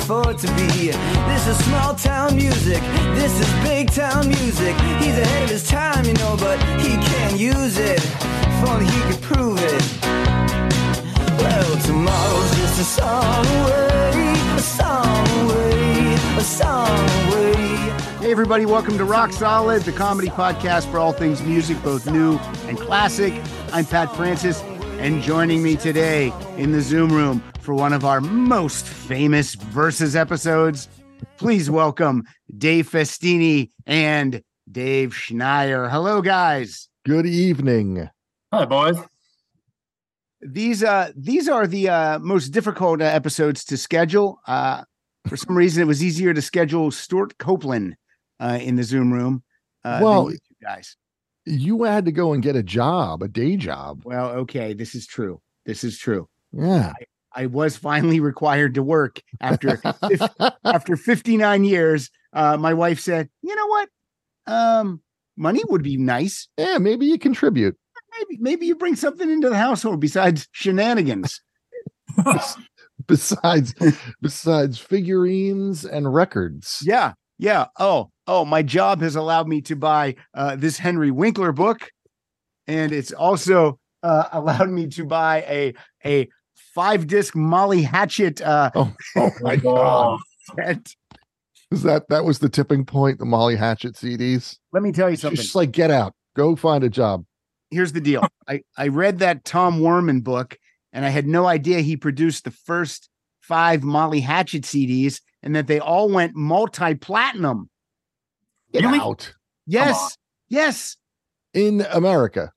afford to be. This is small town music, this is big town music. He's ahead of his time, you know, but he can't use it. If only he could prove it. Well, tomorrow's just a song away, a song away, a song away. Hey everybody, welcome to Rock Solid, the comedy podcast for all things music, both new and classic. I'm Pat Francis, and joining me today in the Zoom room for one of our most famous Versus episodes, please welcome Dave Festini and Dave Schneier. Hello, guys. Good evening. Hi, boys. These are the most difficult episodes to schedule. For some reason, it was easier to schedule Stuart Copeland in the Zoom room. Well, than you guys. You had to go and get a day job. Well, okay, this is true. Yeah. I was finally required to work after 59 years. My wife said, "You know what? Money would be nice. Yeah, maybe you contribute. Maybe you bring something into the household besides shenanigans." besides figurines and records. Yeah. Oh, my job has allowed me to buy this Henry Winkler book, and it's also allowed me to buy a 5-disc Molly Hatchet. Oh my God! That was the tipping point? The Molly Hatchet CDs. Let me tell you something. Just like, get out, go find a job. Here's the deal. I read that Tom Werman book, and I had no idea he produced the first 5 Molly Hatchet CDs, and that they all went multi-platinum. Get Really? out. Yes. In America.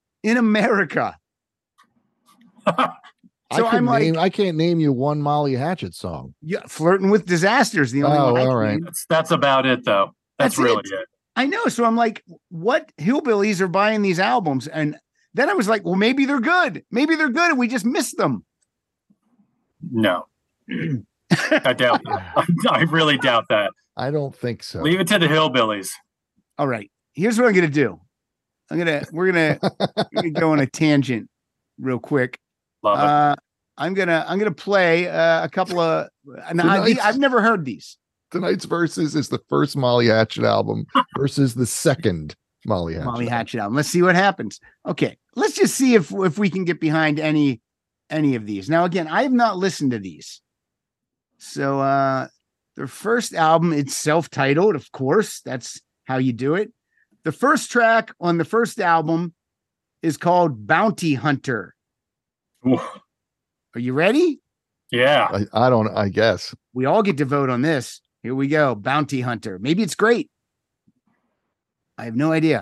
So I can't name you one Molly Hatchet song. Yeah, Flirting with Disaster's the only one. All right. That's about it, though. That's really it. I know. So I'm like, what hillbillies are buying these albums? And then I was like, well, maybe they're good. And we just missed them. No. I doubt that. I really doubt that. I don't think so. Leave it to the hillbillies. All right. Here's what I'm gonna do. We're gonna go on a tangent real quick. Love it. I'm gonna play a couple of. I've never heard these. Tonight's Versus is the first Molly Hatchet album versus the second Molly Hatchet album. Let's see what happens. Okay, let's just see if we can get behind any of these. Now, again, I have not listened to these. So their first album, it's self-titled, of course. That's how you do it. The first track on the first album is called Bounty Hunter. Ooh. Are you ready? Yeah. I guess. We all get to vote on this. Here we go. Bounty Hunter. Maybe it's great. I have no idea.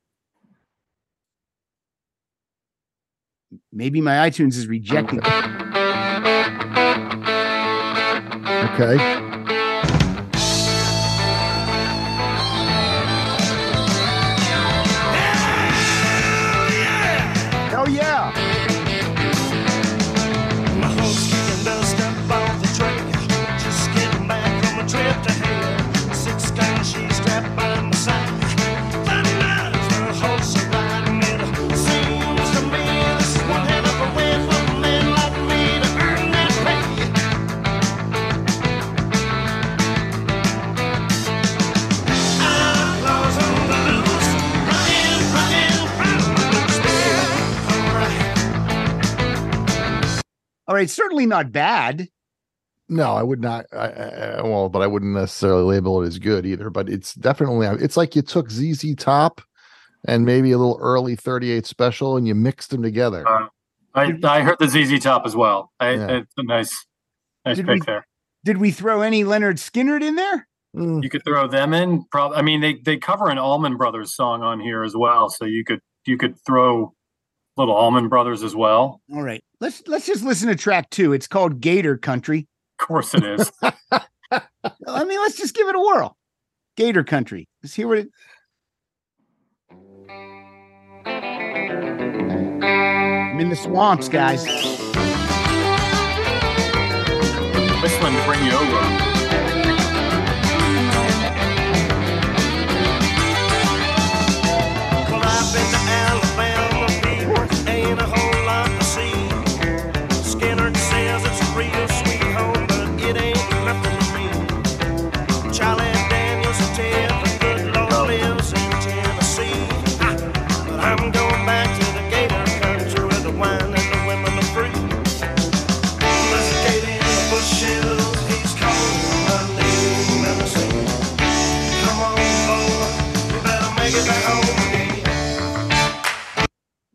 Maybe my iTunes is rejecting. Okay. Hell yeah. My horse kicking dust up off the trail. Just getting back from a trip to hell. 6 guns she's strapped by my side. $30 for a horse I'm riding it. Seems to me this is one hell of a way for a man like me to earn that pay. Outlaws on the loose, All right. Certainly not bad. No, I would not. But I wouldn't necessarily label it as good either. But it's definitely, it's like you took ZZ Top and maybe a little early 38 Special and you mixed them together. I heard the ZZ Top as well. Yeah. It's a nice Did pick there. Did we throw any Leonard Skinner in there? You could throw them in. I mean, they cover an Allman Brothers song on here as well, so you could throw little Allman Brothers as well. All right. Let's just listen to track 2. It's called Gator Country. Of course, it is. I mean, let's just give it a whirl. Gator Country. Let's hear what it. I'm in the swamps, guys. Whistling to bring you over. Well, I've been to Alabama, people, ain't a whole lot to see. Skinner says it's a real sweet home, but it ain't nothing to me.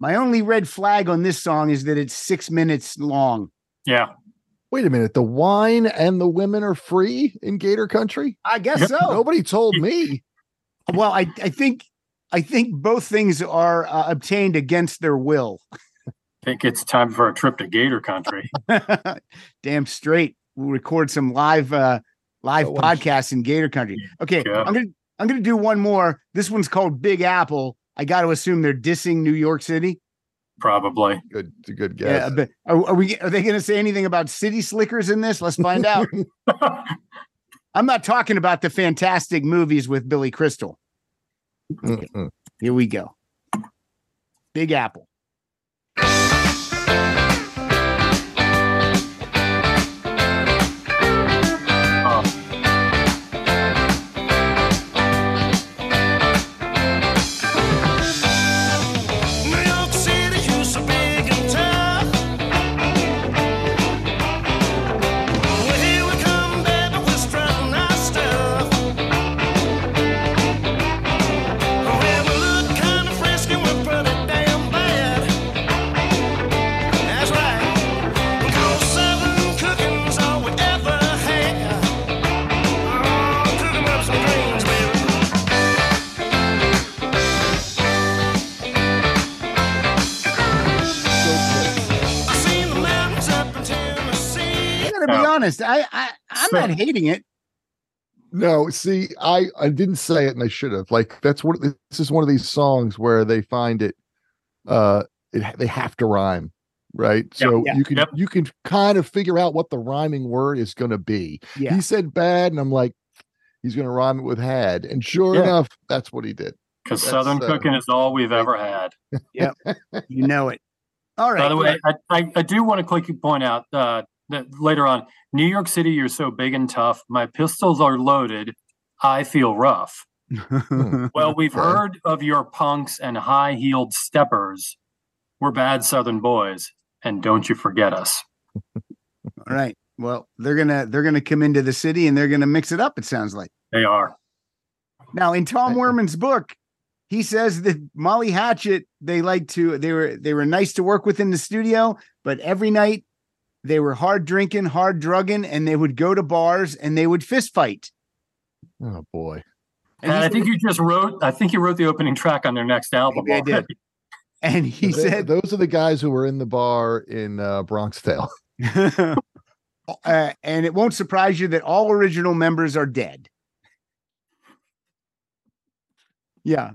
My only red flag on this song is that it's 6 minutes long. Yeah. Wait a minute. The wine and the women are free in Gator Country? I guess Yep. so. Nobody told me. Well, I think both things are obtained against their will. Think it's time for a trip to Gator Country. Damn straight. We'll record some live podcasts in Gator Country. Okay, Yeah. I'm gonna do one more. This one's called Big Apple. I got to assume they're dissing New York City. Probably. Good Yeah, guess. but are they going to say anything about city slickers in this? Let's find out. I'm not talking about the fantastic movies with Billy Crystal. Mm-mm. Here we go. Big Apple. New York City, you so big and tough. Well, here we come, baby, we're strutting our stuff. Well, we look kind of frisky, we're pretty damn bad. That's right. 'Cause Southern cooking's all we ever had. Oh, cook 'em up some greens, baby. I seen the mountains up in Tennessee. I got to be honest. I'm not hating it. No, see, I didn't say it and I should have. Like, this is one of these songs where they find it, they have to rhyme, right? So yeah, you can kind of figure out what the rhyming word is going to be. Yeah. He said bad, and I'm like, he's going to rhyme it with had, and sure Yeah. enough, that's what he did. Because That's, Southern cooking is all we've ever had. You know it. All right. By the way, I do want to quickly point out that later on, New York City, you're so big and tough. My pistols are loaded. I feel rough. Well, we've Okay. heard of your punks and high-heeled steppers. We're bad Southern boys, and don't you forget us. All right. Well, they're gonna come into the city and they're gonna mix it up. It sounds like. They are. Now, in Tom Werman's book, he says that Molly Hatchet, they were nice to work with in the studio, but every night they were hard drinking, hard drugging, and they would go to bars and they would fist fight. Oh boy. And And he I think you wrote the opening track on their next album. Maybe I did. already. And he said, Those are the guys who were in the bar in Bronx Tale. and it won't surprise you that all original members are dead. Yeah.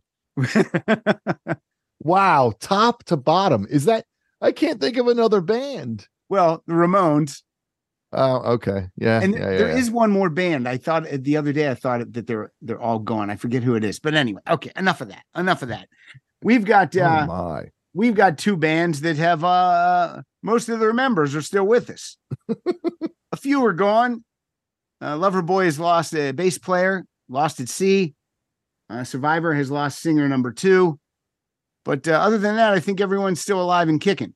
Wow, top to bottom. Is that? I can't think of another band. Well, the Ramones. Oh, okay. Yeah. And yeah, there yeah. is one more band. I thought the other day, that they're all gone. I forget who it is. But anyway, okay, enough of that. We've got Oh my. we've got two bands that have most of their members are still with us. A few are gone. Loverboy has lost a bass player, lost at sea. Survivor has lost singer number 2. But other than that, I think everyone's still alive and kicking.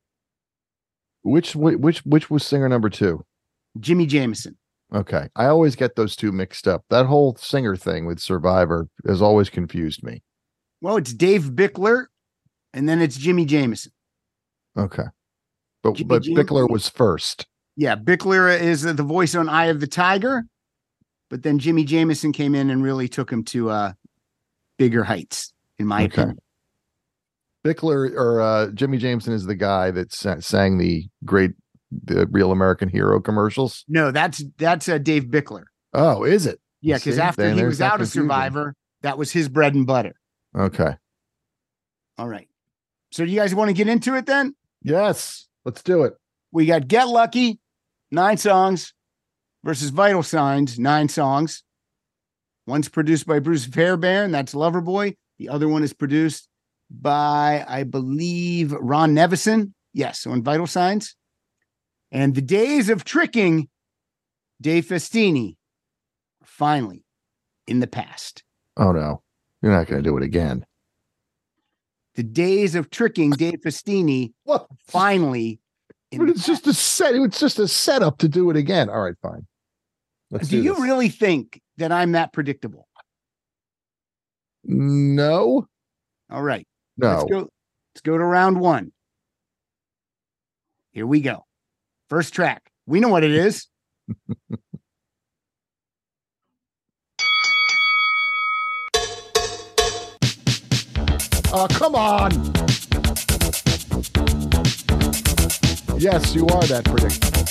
Which was singer number 2? Jimmy Jameson. Okay. I always get those two mixed up. That whole singer thing with Survivor has always confused me. Well, it's Dave Bickler, and then it's Jimmy Jameson. Okay. But Jimmy but Jameson? Bickler was first. Yeah, Bickler is the voice on Eye of the Tiger, but then Jimmy Jameson came in and really took him to bigger heights, in my Okay. opinion. Bickler or Jimmy Jameson is the guy that sang the Real American Hero commercials. No, that's Dave Bickler. Oh, is it? Yeah, because See? after Then he there's was that out of confusion. Survivor, that was his bread and butter. Okay. All right. So do you guys want to get into it then? Yes. Let's do it. We got Get Lucky, 9 songs, versus Vital Signs, 9 songs. One's produced by Bruce Fairbairn, that's Loverboy. The other one is produced by, I believe, Ron Nevison. Yes, on Vital Signs. And the days of tricking Dave Festini are finally in the past. Oh no. You're not going to do it again. The days of tricking Dave Festini What? finally in But the it's just a set. It's just a setup to do it again. All right, fine. Let's Do you this. really think that I'm that predictable? No. All right. No. Let's go. Let's go to round one. Here we go. First track. We know what it is. Oh, come on. Yes, you are that predictable.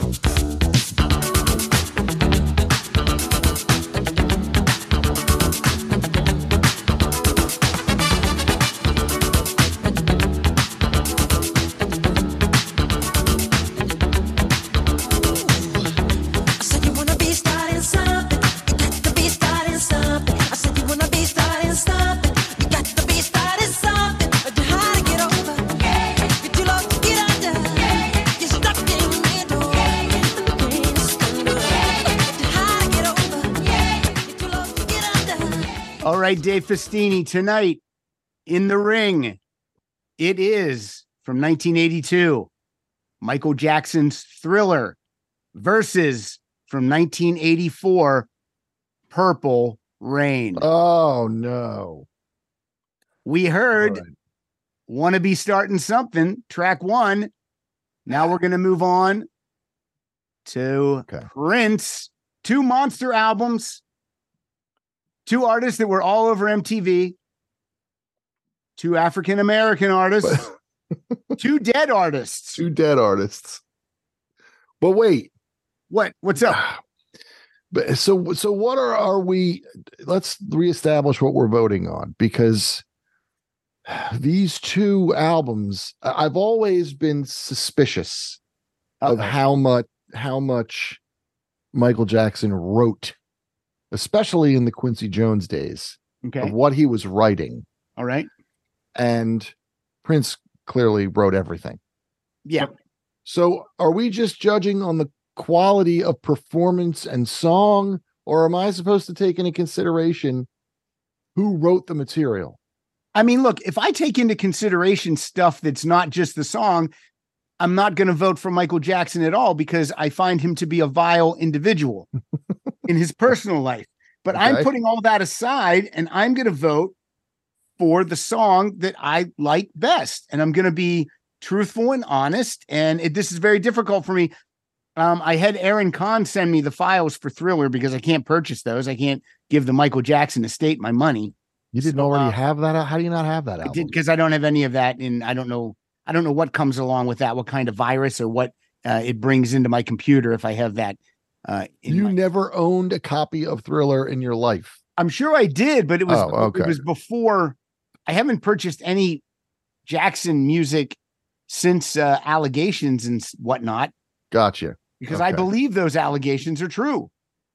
I said you wanna be starting something. You got to be starting something. I said you wanna be starting something. You got to be starting something. But you're hard to get over. You're too low to get under. You're stuck in the middle. And the pain is thunder. But you're hard to get over. You're too low to get under. All right, Dave Festini, tonight in the ring, it is from 1982, Michael Jackson's Thriller versus from 1984, Purple Rain. Oh, no. We heard All right. Wanna Be Starting Something, track one. Now we're going to move on to Okay. Prince, two monster albums, two artists that were all over MTV, two African-American artists, two dead artists. Two dead artists. But wait. What's up? But so what are we? Let's reestablish what we're voting on, because these two albums, I've always been suspicious of Uh-oh. how much Michael Jackson wrote, especially in the Quincy Jones days, Okay. of what he was writing. All right. And Prince clearly wrote everything. Yeah. So are we just judging on the quality of performance and song, or am I supposed to take into consideration who wrote the material? I mean, look, if I take into consideration stuff that's not just the song, I'm not going to vote for Michael Jackson at all because I find him to be a vile individual in his personal life. But I'm Okay. putting all that aside and I'm going to vote for the song that I like best. And I'm going to be truthful and honest. And this is very difficult for me. I had Aaron Kahn send me the files for Thriller because I can't purchase those. I can't give the Michael Jackson estate my money. You didn't So, already have that? How do you not have that I album? did because I don't have any of that, and I don't know what comes along with that, what kind of virus or what it brings into my computer if I have that. You never owned a copy of Thriller in your life. I'm sure I did, but it was okay. it was before. I haven't purchased any Jackson music since Allegations and whatnot Gotcha. because I Okay. believe those allegations are true.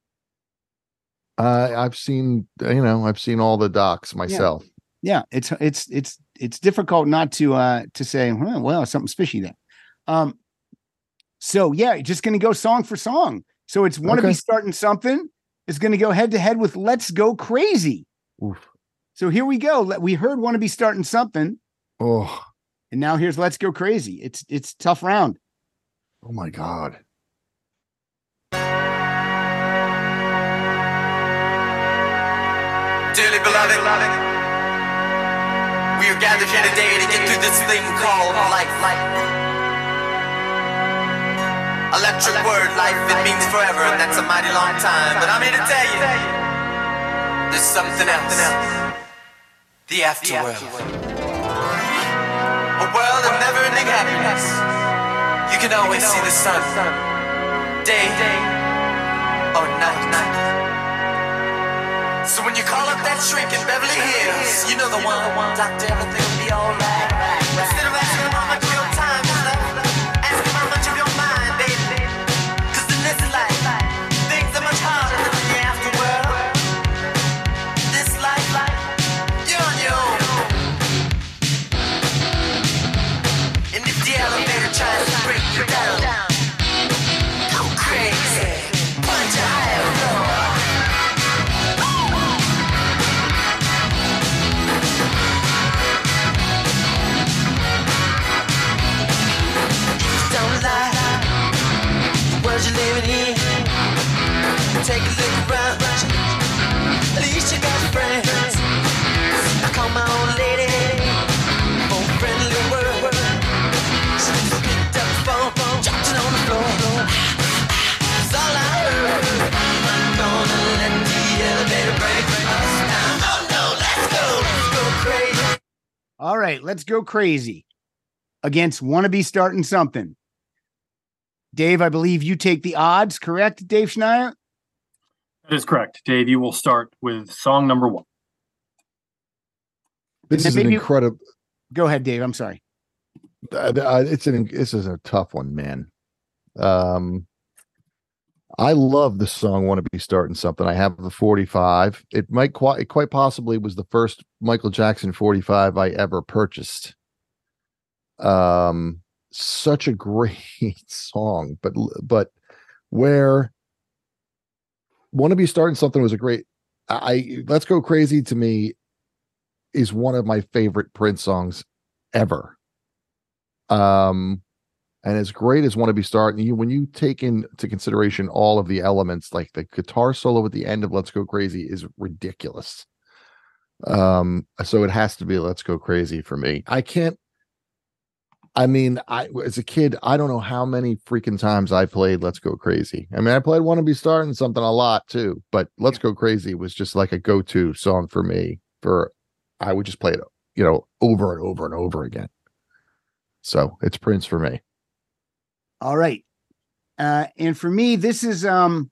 I've seen all the docs myself. Yeah, it's difficult not to say, well, something's fishy there. So yeah, just going to go song for song. So it's Wanna Be Okay. Starting Something is going to go head to head with Let's Go Crazy. Oof. So here we go. We heard Wanna Be Starting Something, Oh and now here's Let's Go Crazy. It's a tough round. my God. Dearly beloved, we are gathered here today to get through this thing called life. Electric word, life, it means forever, and that's a mighty long time. But I'm here to tell you, there's something else. The afterworld. A world of never-ending happiness. You can always see the sun, day or night. So when you call up that shrink in Beverly Hills, you know the one, doctor, everything will be alright. Instead of asking him how much of your time is left, ask him how much of your mind, baby. 'Cause in this life, things are much harder than in the afterworld. This life, you're on your own. And if the elevator tries to break you down, go crazy, punch a higher road. Don't lie, the world you're living in. Take a look around, at least you got friends. I call my old lady, old friend All right, let's go crazy against Wanna Be Starting Something. Dave, I believe you take the odds, correct, Dave Schneier? That is correct. Dave, you will start with song number 1. This is an incredible. Go ahead, Dave. I'm sorry. This is a tough one, man. I love the song "Want to Be Starting Something." I have the 45. It quite possibly was the first Michael Jackson 45 I ever purchased. Such a great song, but where "Want to Be Starting Something" was a great. Let's Go Crazy to me is one of my favorite Prince songs ever. And as great as Want to Be Starting, when you take into consideration all of the elements, like the guitar solo at the end of Let's Go Crazy is ridiculous. So it has to be Let's Go Crazy for me. As a kid, I don't know how many freaking times I played Let's Go Crazy. I mean, I played Want to Be Starting Something a lot too, but Let's Go Crazy was just like a go-to song for me. I would just play it, over and over and over again. So it's Prince for me. All right. And for me, this is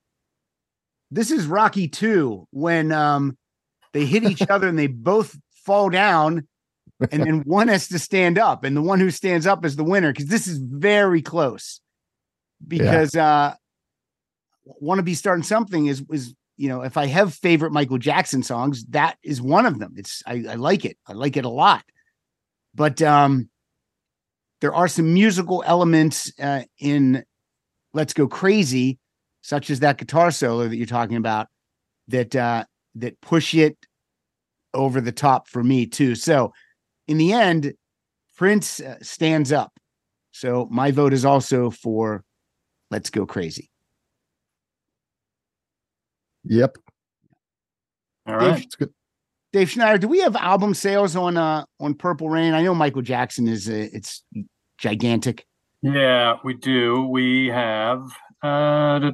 Rocky 2 when they hit each other and they both fall down and then one has to stand up, and the one who stands up is the winner, because this is very close. Because Want to Be Starting Something is if I have favorite Michael Jackson songs, that is one of them. I like it. I like it a lot. But there are some musical elements in Let's Go Crazy, such as that guitar solo that you're talking about, that push it over the top for me too. So in the end, Prince stands up. So my vote is also for Let's Go Crazy. Yep. All right. It's good. Dave Schneider, do we have album sales on Purple Rain? I know Michael Jackson it's gigantic. Yeah, we do. We have I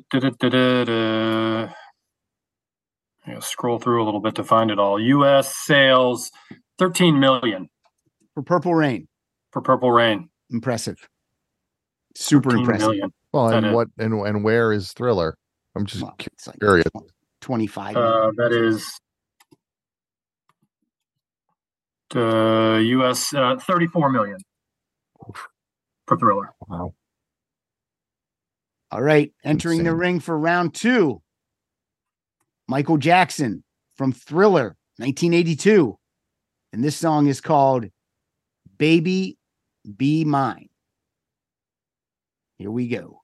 gotta scroll through a little bit to find it all. US sales 13 million For Purple Rain. for Purple Rain. Impressive. Super 13 impressive. million. Well, That and is- and where is Thriller? I'm just Well, it's like curious. 25. That is US 34 million for Thriller. Wow. All right. Entering the Insane. ring for round 2. Michael Jackson from Thriller, 1982. And this song is called Baby Be Mine. Here we go.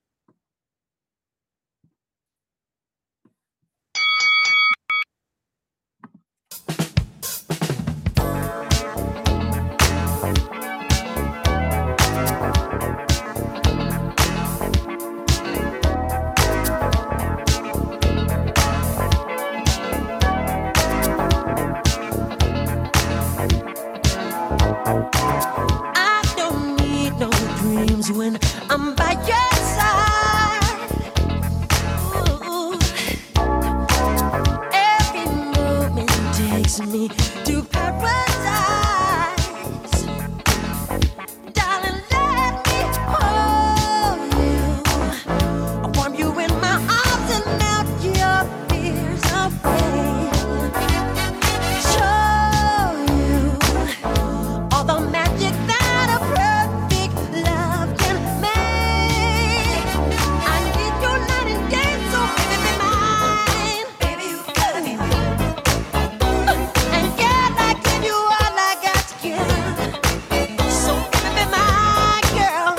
I don't need no dreams when I'm by your side. Ooh. Every moment takes me to paradise. Darling, let me hold you. I warm you in my arms and melt your fears away. Show you all the magic that a perfect love can make. I need you night and day, so baby be mine. Baby, you gotta be mine. And girl, I give you all I got to give. So baby be my girl.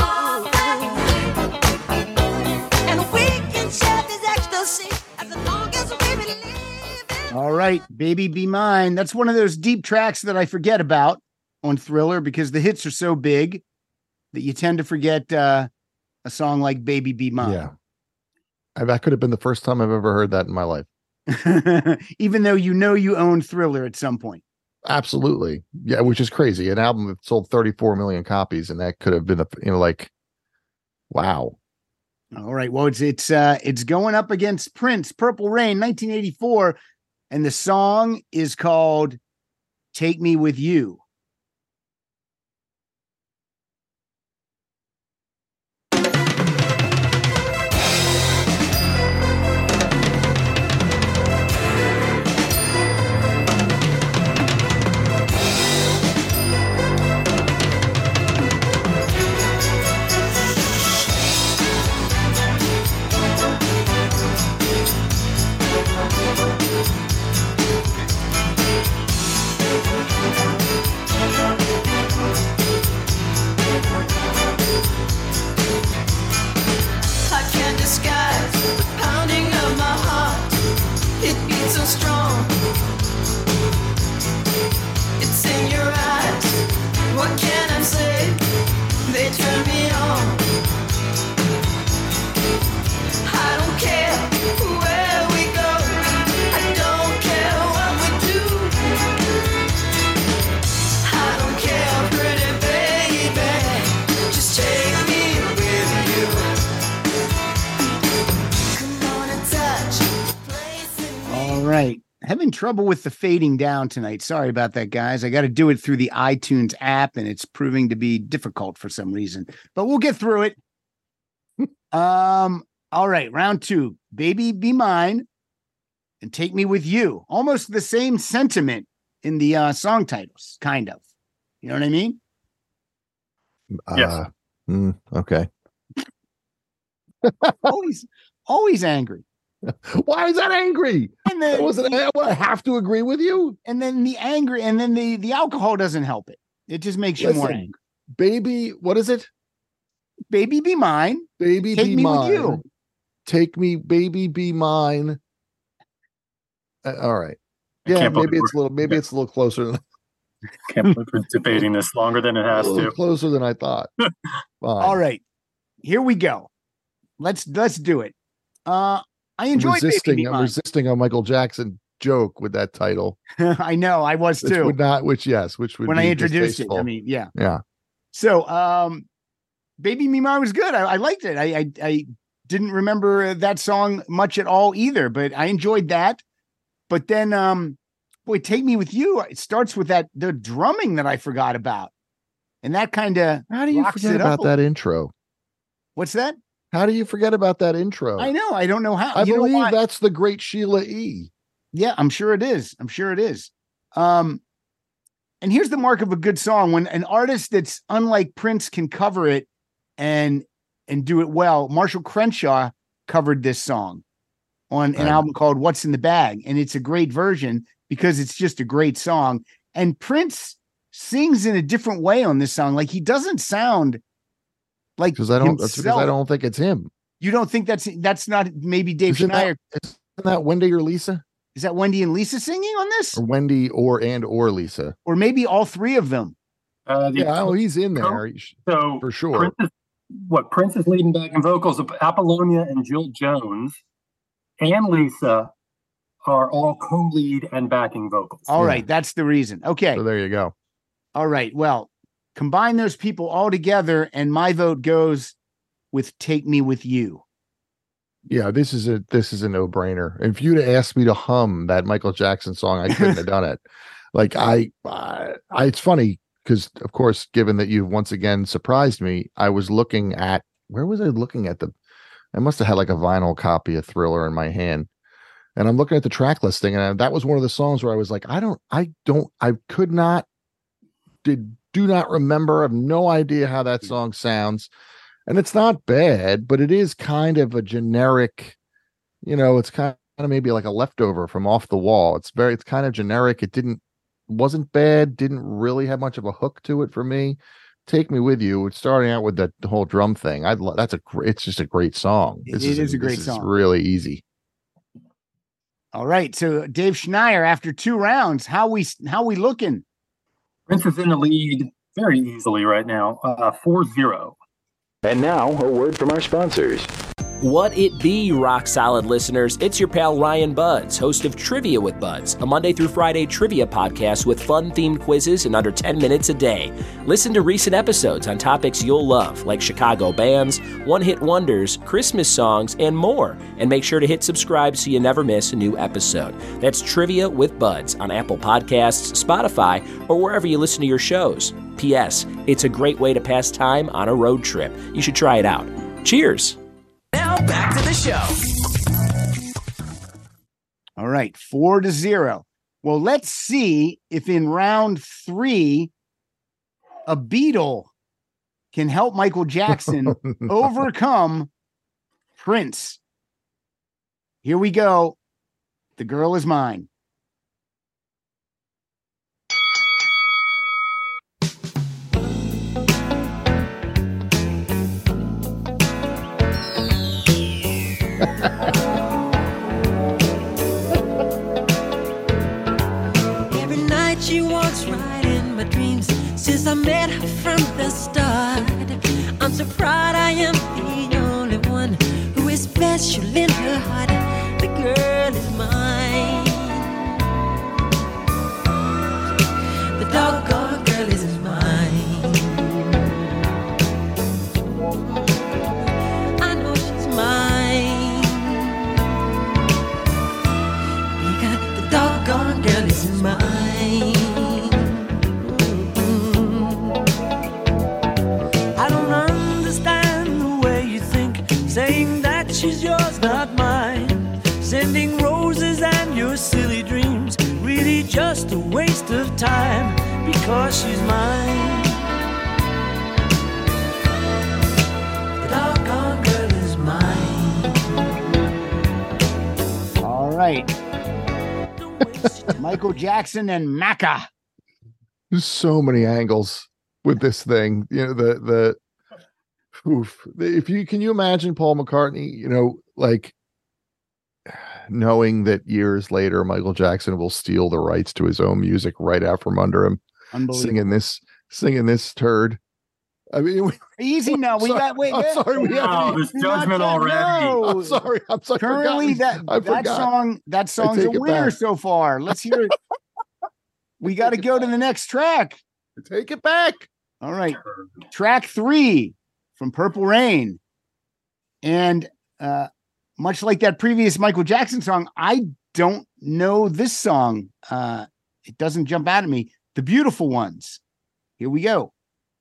And we can share this ecstasy as long as we believe in. All right, Baby Be Mine. That's one of those deep tracks that I forget about on Thriller because the hits are so big that you tend to forget a song like Baby Be Mine. Yeah. That could have been the first time I've ever heard that in my life. Even though you own Thriller at some point. Absolutely. Yeah, which is crazy. An album that sold 34 million copies, and that could have been wow. All right. Well, it's going up against Prince, Purple Rain, 1984, and the song is called "Take Me With You." Having trouble with the fading down tonight. Sorry about that, guys. I got to do it through the iTunes app, and it's proving to be difficult for some reason. But we'll get through it. All right, round 2. Baby Be Mine and Take Me With You. Almost the same sentiment in the song titles, kind of. You know what I mean? Yes. Okay. always angry. Why is that angry? And then I have to agree with you. And then the angry, and then the alcohol doesn't help it. It just makes you more Listen, angry. Baby, what is it? Baby Be Mine. Baby Take Be Me Mine. With You. Take me, baby, be mine. All right. I Yeah, can't believe maybe it's a little closer than Can't believe we're debating this longer than it has to. closer than I thought. Fine. All right, here we go. Let's do it. I enjoyed Baby Be I'm Mine. resisting a Michael Jackson joke with that title. I know, I was Which too. would When be I introduced distasteful. it. I mean, yeah. Yeah. So, Baby Be Mine was good. I liked it. I didn't remember that song much at all either, but I enjoyed that. But then, boy, Take Me With You. It starts with the drumming that I forgot about, and that kind of How do you forget about that intro? What's that? How do you forget about that intro? I know. I don't know how. I You know believe why? that's the great Sheila E. Yeah, I'm sure it is. And here's the mark of a good song: when an artist that's unlike Prince can cover it and do it well. Marshall Crenshaw covered this song on an album called What's in the Bag, and it's a great version because it's just a great song. And Prince sings in a different way on this song. Like, he doesn't sound like That's because himself. I don't think it's him. You don't think that's not maybe Dave Schneider? Isn't that Wendy or Lisa? Is that Wendy and Lisa singing on this? Or Wendy or Lisa? Or maybe all three of them? He's in there So for sure. Prince is leading back in vocals of Apollonia and Jill Jones and Lisa are all co-lead and backing vocals. All right, that's the reason. Okay. So there you go. All right. Well, combine those people all together, and my vote goes with Take Me With You. Yeah, this is a no-brainer. If you'd have asked me to hum that Michael Jackson song, I couldn't have done it. Like it's funny because, of course, given that you've once again surprised me, I was looking at I must have had like a vinyl copy of Thriller in my hand, and I'm looking at the track listing, and that was one of the songs where I was like, do not remember. I have no idea how that song sounds. And it's not bad, but it is kind of a generic, it's kind of maybe like a leftover from Off the Wall. It's kind of generic. Wasn't bad. Didn't really have much of a hook to it for me. Take Me With You. It's starting out with the whole drum thing. It's just a great song. It is a great song. It's really easy. All right. So Dave Schneider, after 2 rounds, how we looking? Prince is in the lead very easily right now, 4-0. And now, a word from our sponsors. What it be, rock solid listeners? It's your pal Ryan Buds, host of Trivia with Buds, a Monday through Friday trivia podcast with fun-themed quizzes in under 10 minutes a day. Listen to recent episodes on topics you'll love, like Chicago bands, one-hit wonders, Christmas songs, and more. And make sure to hit subscribe so you never miss a new episode. That's Trivia with Buds on Apple Podcasts, Spotify, or wherever you listen to your shows. P.S. It's a great way to pass time on a road trip. You should try it out. Cheers! Now back to the show. All right, 4-0. Well, let's see if in round 3, a Beatle can help Michael Jackson overcome Prince. Here we go. The Girl Is Mine. Every night she walks right in my dreams since I met her from the start. I'm so proud I am the only one who is special in her heart. The girl is mine. The doggone girl is mine. I know she's mine. Because the doggone saying that she's yours, not mine. Sending roses and your silly dreams, really just a waste of time, because she's mine. The doggone girl is mine. All right. Michael Jackson and Macca. There's so many angles with this thing. You know, if you can you imagine Paul McCartney, you know, like knowing that years later Michael Jackson will steal the rights to his own music right out from under him, singing this turd. I mean, easy now. We got wait. I'm sorry, we have this judgment already. No. I'm sorry. Currently, that song's a winner so far. Let's hear it. We got to go to the next track. Take it back. All right, track 3 from Purple Rain, and much like that previous Michael Jackson song, I don't know this song. It doesn't jump out at me. The Beautiful Ones. Here we go.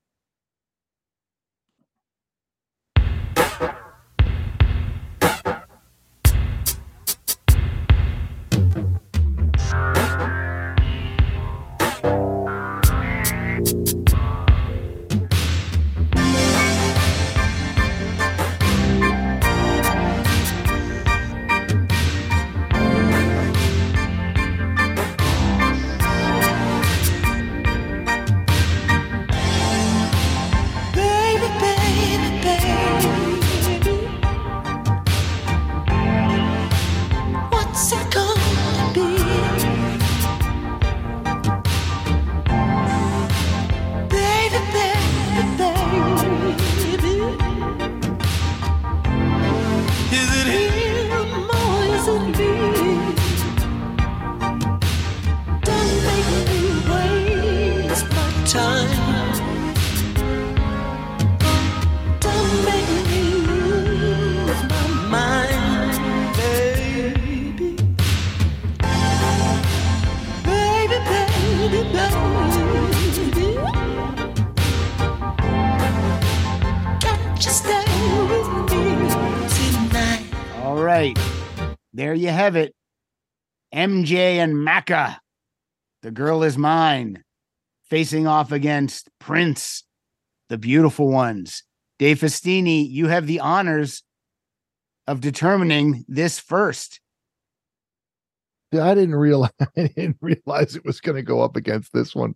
There you have it. MJ and Macca. The Girl Is Mine. Facing off against Prince. The Beautiful Ones. Dave Festini, you have the honors of determining this first. Yeah, I didn't realize it was going to go up against this one.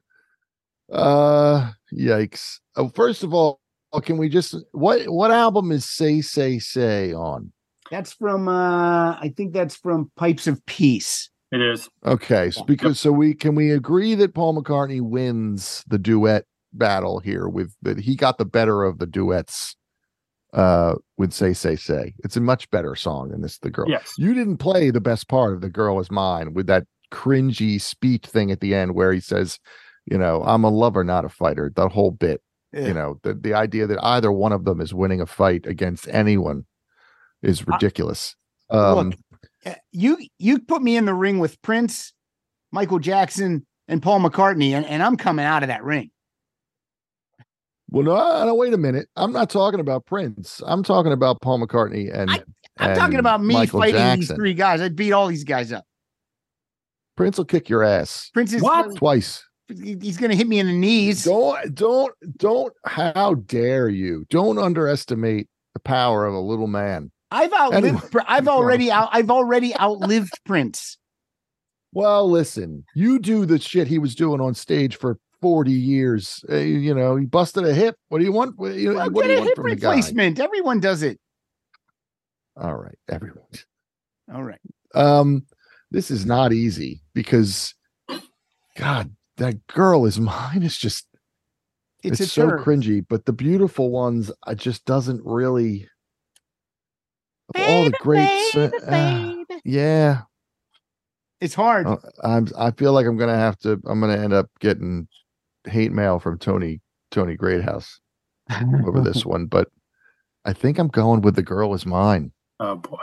Yikes. Oh, first of all, can we just what album is Say Say Say on? That's from I think that's from Pipes of Peace. It is. Okay, so can we agree that Paul McCartney wins the duet battle here with that he got the better of the duets with Say Say Say. It's a much better song than The Girl. Yes. You didn't play the best part of The Girl Is Mine with that cringy speech thing at the end where he says, you know, I'm a lover, not a fighter. The whole bit. Yeah. You know, the idea that either one of them is winning a fight against anyone is ridiculous. Look, you put me in the ring with Prince, Michael Jackson, and Paul McCartney, and I'm coming out of that ring. Well, no, wait a minute. I'm not talking about Prince. I'm talking about Paul McCartney I'm talking about me Michael fighting Jackson. These three guys. I'd beat all these guys up. Prince will kick your ass. Prince is twice. He's going to hit me in the knees. Don't. How dare you? Don't underestimate the power of a little man. I've already outlived Prince. Well, listen, you do the shit he was doing on stage for 40 years. You know, he busted a hip. What do you want? What do you want hip from the replacement. guy? Everyone does it. All right, everyone. All right. This is not easy because, God, That Girl Is Mine is just it's so cringy. But The Beautiful Ones, I just doesn't really. All the greats, yeah, it's hard. I feel like I'm gonna end up getting hate mail from Tony Greathouse over this one, but I think I'm going with The Girl Is Mine. Oh boy!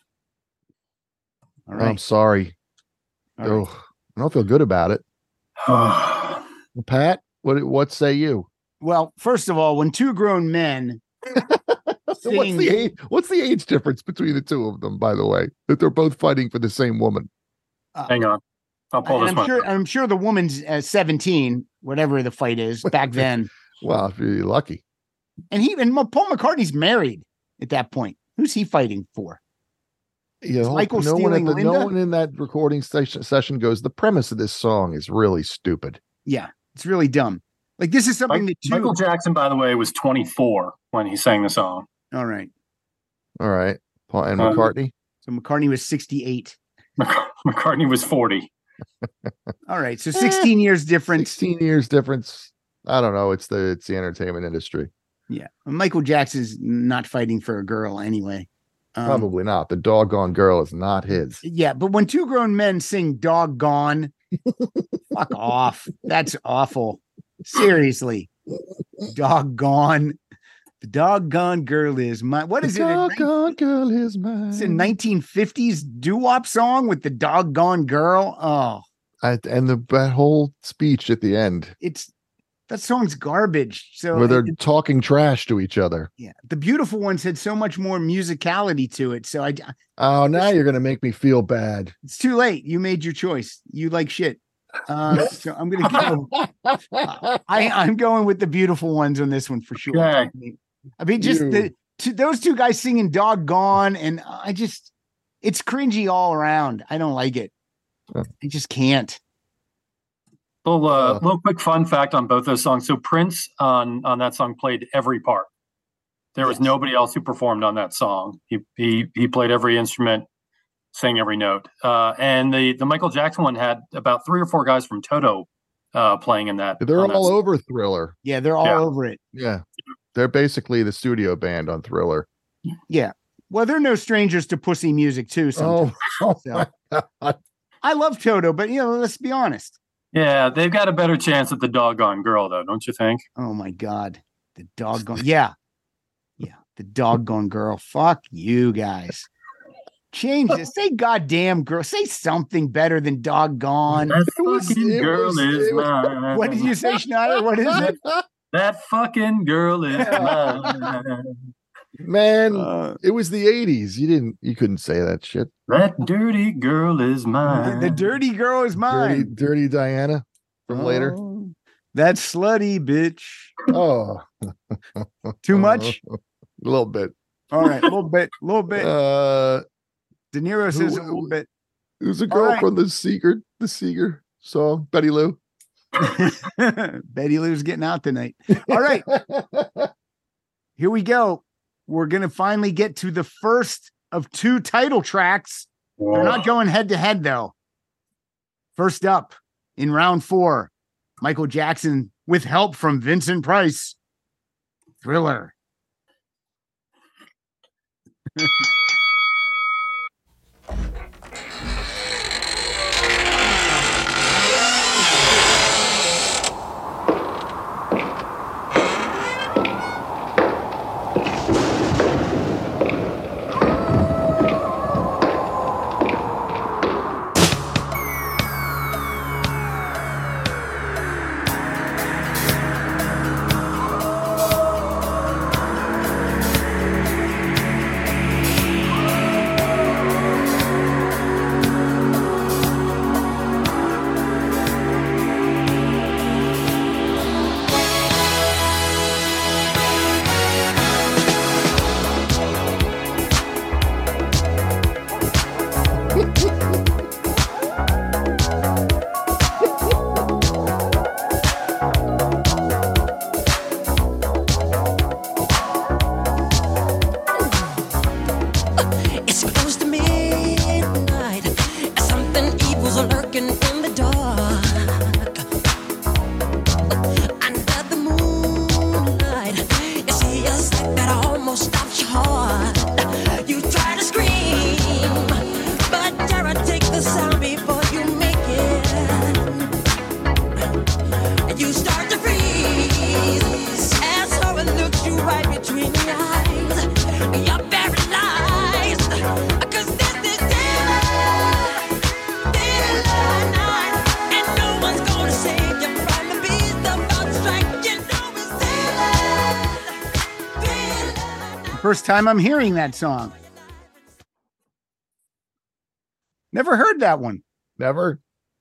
All right. I'm sorry. Right. I don't feel good about it. Pat, what say you? Well, first of all, when two grown men sing. What's the age difference between the two of them, by the way? That they're both fighting for the same woman. Hang on. I'll pull this one. I'm sure the woman's 17, whatever the fight is back then. Well, if you're lucky. And Paul McCartney's married at that point. Who's he fighting for? Yeah, Michael no stealing one, Linda? no one in that recording session goes, the premise of this song is really stupid. Yeah, it's really dumb. Like, this is something that Michael Jackson, by the way, was 24 when he sang the song. All right. Paul and McCartney? So McCartney was 68. McCartney was 40. All right. So 16 years difference. 16 years difference. I don't know. It's the entertainment industry. Yeah. Michael Jackson's not fighting for a girl anyway. Probably not. The doggone girl is not his. Yeah. But when two grown men sing doggone, fuck off. That's awful. Seriously. Doggone. The doggone girl is mine. What is it? Doggone girl is mine. It's a 1950s doo-wop song with the doggone girl. Oh. And that whole speech at the end. That song's garbage. So where they're talking trash to each other. Yeah. The Beautiful Ones had so much more musicality to it. So now you're going to make me feel bad. It's too late. You made your choice. You like shit. So I'm going to go. I'm going with the Beautiful Ones on this one for sure. Yeah. I mean, just those two guys singing doggone. And it's cringy all around. I don't like it. I just can't. Little quick fun fact on both those songs. So Prince on that song played every part. There was nobody else who performed on that song. He played every instrument, sang every note. And the Michael Jackson one had about 3 or 4 guys from Toto playing in that. They're all over Thriller. Yeah, they're all over it. Yeah. They're basically the studio band on Thriller. Yeah. Well, they're no strangers to pussy music too. Sometimes. I love Toto, but let's be honest. Yeah, they've got a better chance at the doggone girl, though, don't you think? Oh my God, the doggone the doggone girl. Fuck you guys. Change it. Say goddamn girl. Say something better than doggone. That fucking girl is mine. What did you say, Schneider? What is it? That fucking girl is mine. Man, it was the 80s. You couldn't say that shit. That dirty girl is mine. The dirty girl is mine. Dirty Diana from later. That slutty bitch. Oh. Too much? A little bit. All right, a little bit. De Niro says a little bit. Who's a girl from the Seeger song? Betty Lou. Betty Lou's getting out tonight. All right. Here we go. We're going to finally get to the first of 2 title tracks. Whoa. They're not going head to head, though. First up in round 4, Michael Jackson with help from Vincent Price. Thriller. Right between your eyes, you're paralyzed. first time I'm hearing that song. Never heard that one. Never.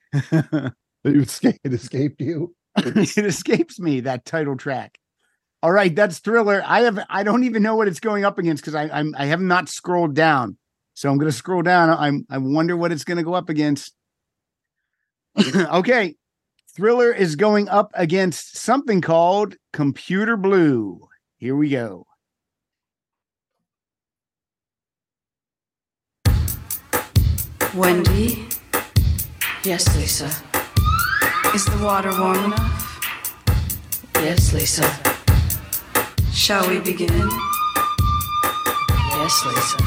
It escaped you. It escapes me, that title track. All right, that's Thriller. I don't even know what it's going up against because I have not scrolled down. So I'm going to scroll down. I wonder what it's going to go up against. Okay. Thriller is going up against something called Computer Blue. Here we go. Wendy? Yes, Lisa. Is the water warm enough? Yes, Lisa. Shall we begin? Yes, Lisa.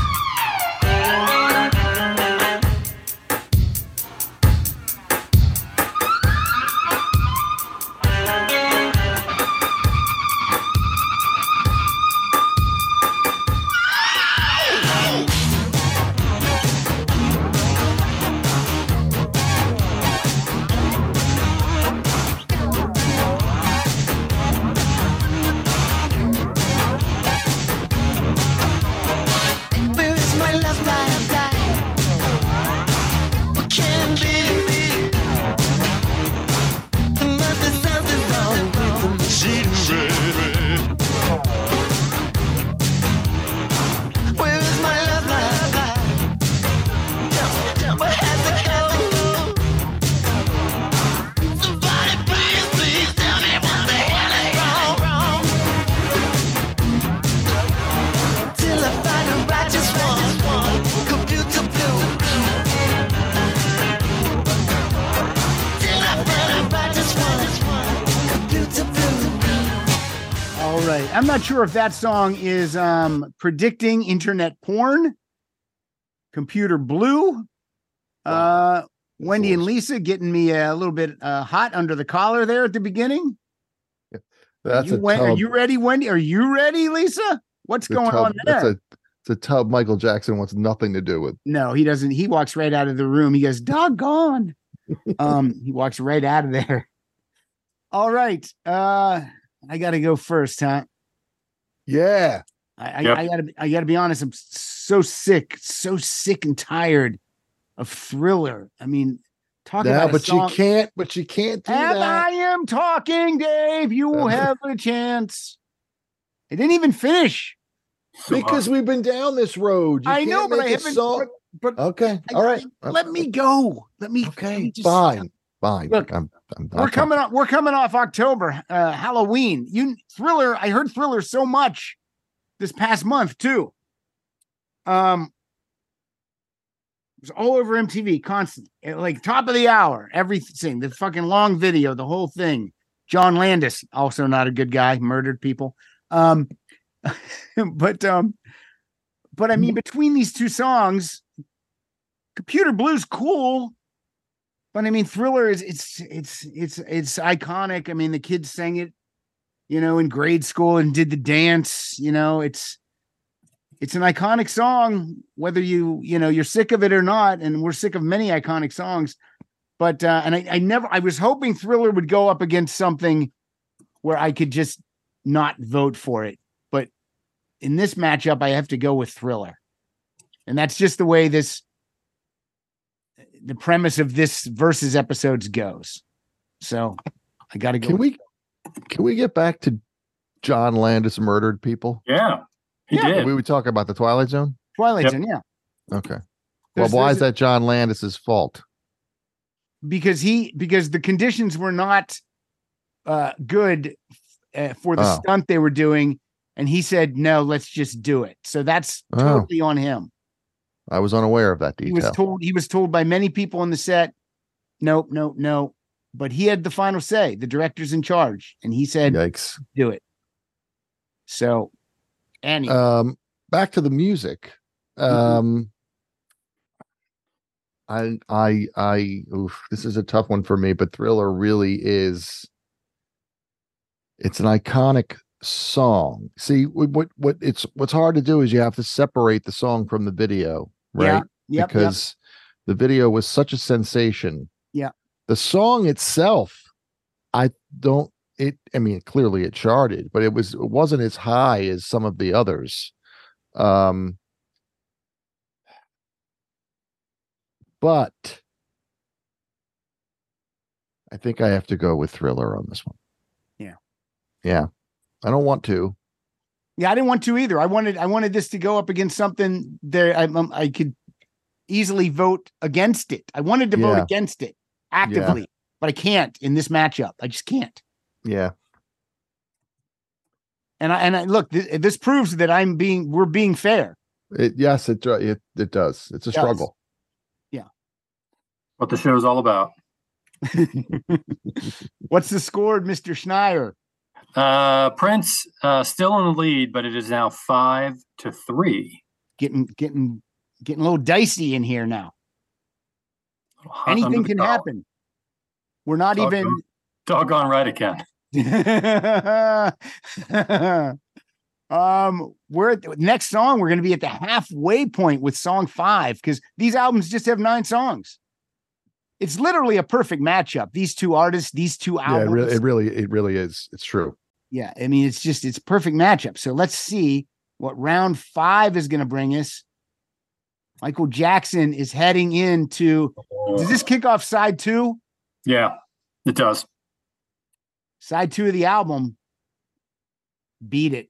Where is my love life? What can be? There must be something wrong with the machinery. Where is my love life? Where has it gone? Somebody please tell me what the hell is wrong. Till I find a righteous one, computer blue. Till I find a righteous one, computer blue. All right. I'm not sure if that song is predicting internet porn. Computer Blue. Wendy and Lisa getting me a little bit hot under the collar there at the beginning. That's Are tub. you ready, Wendy? Are you ready, Lisa? What's going on there? It's a tub Michael Jackson wants nothing to do with. No, he doesn't. He walks right out of the room. He goes, doggone. He walks right out of there. All right. I got to go first, huh? Yeah. I gotta be honest. I'm so sick and tired of Thriller. I mean, talk Yeah, about a but song. you can't do And that. I am talking, Dave. You will have a chance. It didn't even finish. Because we've been down this road. You I know, can't but I make a haven't. song- But Okay. All right. let me go. Let me. Okay. just- Fine. Fine. Look, I'm We're coming up. We're coming off October, Halloween. Thriller. I heard Thriller so much this past month too. It was all over MTV, constantly, like top of the hour, everything. The fucking long video, the whole thing. John Landis, also not a good guy, murdered people. But I mean, between these two songs, Computer Blue's cool. But I mean, Thriller is it's iconic. I mean, the kids sang it, in grade school and did the dance. It's an iconic song, whether you're sick of it or not. And we're sick of many iconic songs. But I was hoping Thriller would go up against something where I could just not vote for it. But in this matchup, I have to go with Thriller, and that's just the way the premise of this versus episodes goes. So I got to go. Can we get back to John Landis murdered people? Yeah, he did. We would talk about the Twilight Zone. Twilight Zone, yeah. Okay. Well, why is that John Landis's fault? Because the conditions were not good for the stunt they were doing, and he said, "No, let's just do it." So that's totally on him. I was unaware of that detail. He was told by many people on the set, nope, no. But he had the final say. The director's in charge, and he said, "Yikes, do it." So, anyway, back to the music. This is a tough one for me, but Thriller really is. It's an iconic song. See, what's hard to do is you have to separate the song from the video, right? Yeah. Because the video was such a sensation. Yeah. The song itself, I mean, clearly it charted, but it wasn't as high as some of the others. But I think I have to go with Thriller on this one. Yeah. I don't want to. Yeah, I didn't want to either. I wanted this to go up against something there. I could easily vote against it. I wanted to vote against it actively, but I can't in this matchup. I just can't. Yeah. And I look, this proves that we're being fair. It does. It's a struggle. Yeah. What the show's all about. What's the score, Mr. Schneier? Prince still in the lead, but it is now 5-3. Getting a little dicey in here now. Anything can happen. We're not doggone right it can. We're at the next song. We're going to be at the halfway point with song 5 because these albums just have 9 songs. It's literally a perfect matchup. These two artists, these two albums. Yeah, it really is. It's true. Yeah, I mean, it's a perfect matchup. So let's see what round 5 is going to bring us. Michael Jackson is heading into. Does this kick off side 2? Yeah, it does. Side 2 of the album. Beat It.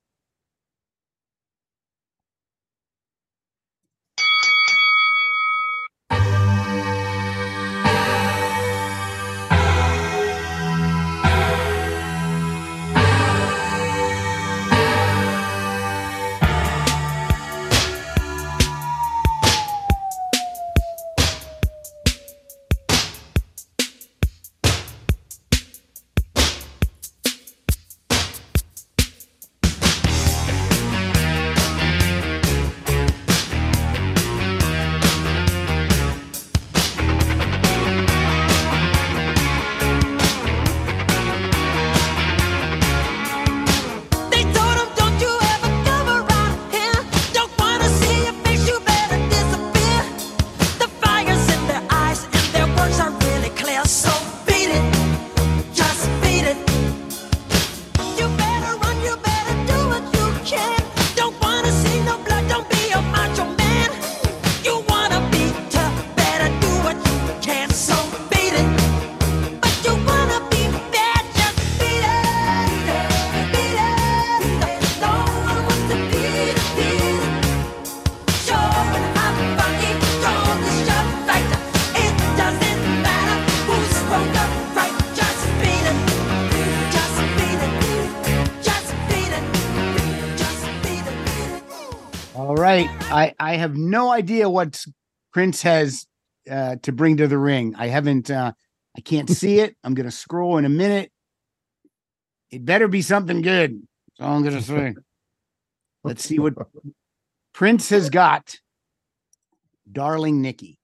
I have no idea what Prince has to bring to the ring. I can't see it. I'm going to scroll in a minute. It better be something good. That's all I'm going to say. Let's see what Prince has got. Darling Nikki.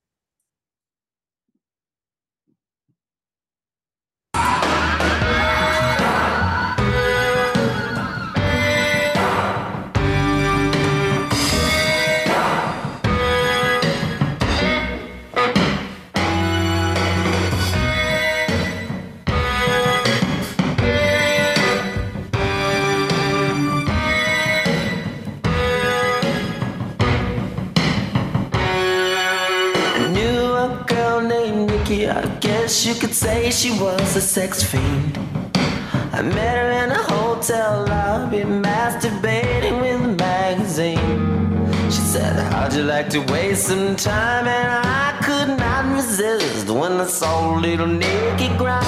I guess you could say she was a sex fiend. I met her in a hotel lobby, masturbating with a magazine. She said, how'd you like to waste some time? And I could not resist when I saw little Nikki grind.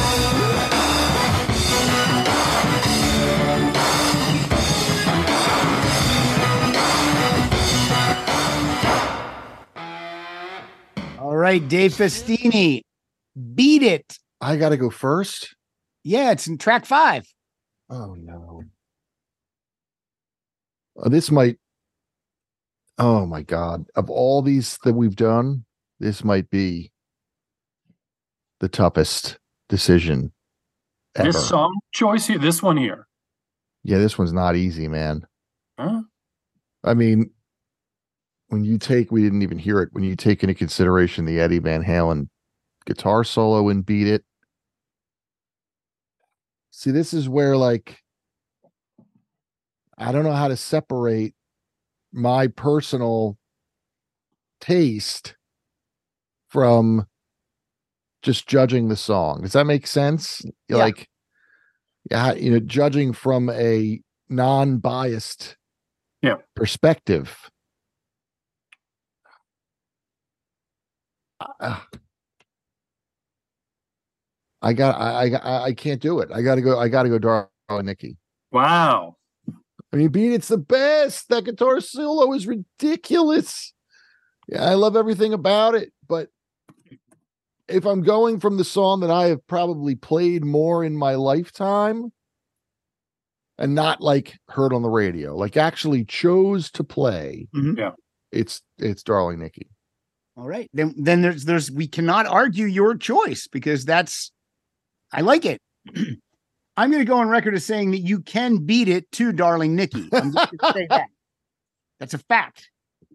All right, Dave Festini, Beat It. I got to go first? Yeah, it's in track 5. Oh, no. This might, oh my God. Of all these that we've done, this might be the toughest decision ever. This song choice here, this one here. Yeah, this one's not easy, man. Huh? I mean, we didn't even hear it. When you take into consideration the Eddie Van Halen guitar solo and Beat It. See, this is where, like, I don't know how to separate my personal taste from just judging the song. Does that make sense? Yeah. Like, yeah, judging from a non-biased perspective. I can't do it. I gotta go Darling Nikki. Wow. I mean, Beat It's the best. That guitar solo is ridiculous. Yeah, I love everything about it. But if I'm going from the song that I have probably played more in my lifetime and not like heard on the radio, like actually chose to play, it's Darling Nikki. All right. Then there's we cannot argue your choice because I like it. I'm going to go on record as saying that you can beat it to Darling Nikki. I'm just going to say that. That's a fact.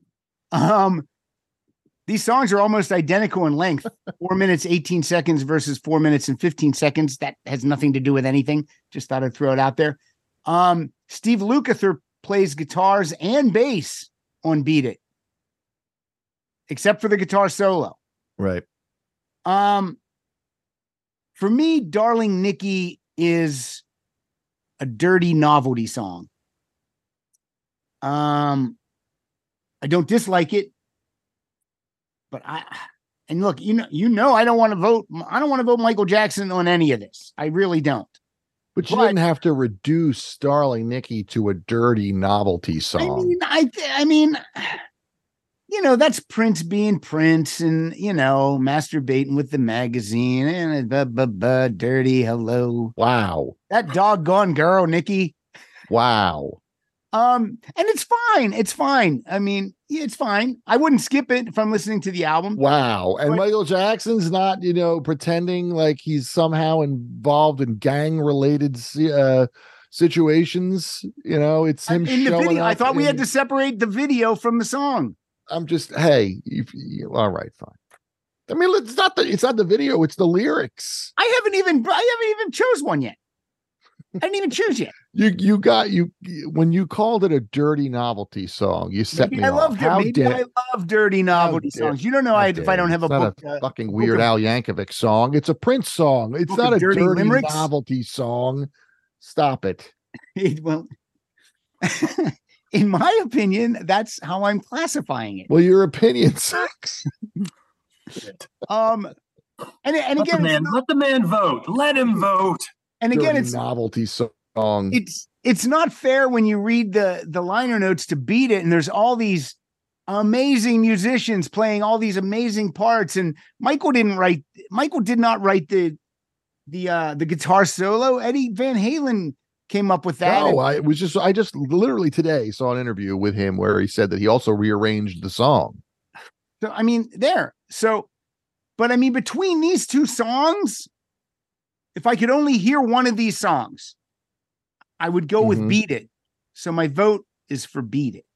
These songs are almost identical in length. 4 minutes, 18 seconds versus 4 minutes and 15 seconds. That has nothing to do with anything. Just thought I'd throw it out there. Steve Lukather plays guitars and bass on Beat It, except for the guitar solo. Right. For me, Darling Nikki is a dirty novelty song. I don't dislike it, but look, I don't want to vote. I don't want to vote Michael Jackson on any of this. I really don't. But you didn't have to reduce Darling Nikki to a dirty novelty song. I mean, that's Prince being Prince and, masturbating with the magazine and dirty hello. Wow. That doggone girl, Nikki. Wow. And it's fine. It's fine. I mean, it's fine. I wouldn't skip it if I'm listening to the album. Wow. And Michael Jackson's not, pretending like he's somehow involved in gang related situations. It's him in the showing video. up. I thought we had to separate the video from the song. I'm just, hey, all right, fine. I mean, it's not the video, it's the lyrics. I haven't even chose one yet. I didn't even choose yet. When you called it a dirty novelty song, you set me off. I love dirty novelty songs. You don't know if I don't have it's a not book. A fucking Weird Al Yankovic song. It's a Prince song. It's not a dirty limericks? novelty song. Stop it. Well, in my opinion, that's how I'm classifying it. Well, your opinion sucks. And again, let the man vote. Let him vote. And again, dirty it's novelty song. It's not fair when you read the liner notes to Beat It, and there's all these amazing musicians playing all these amazing parts, and Michael did not write the guitar solo. Eddie Van Halen came up with that. No, I just literally today saw an interview with him where he said that he also rearranged the song. So I mean, but I mean, between these two songs, if I could only hear one of these songs, I would go with Beat It. So my vote is for Beat It.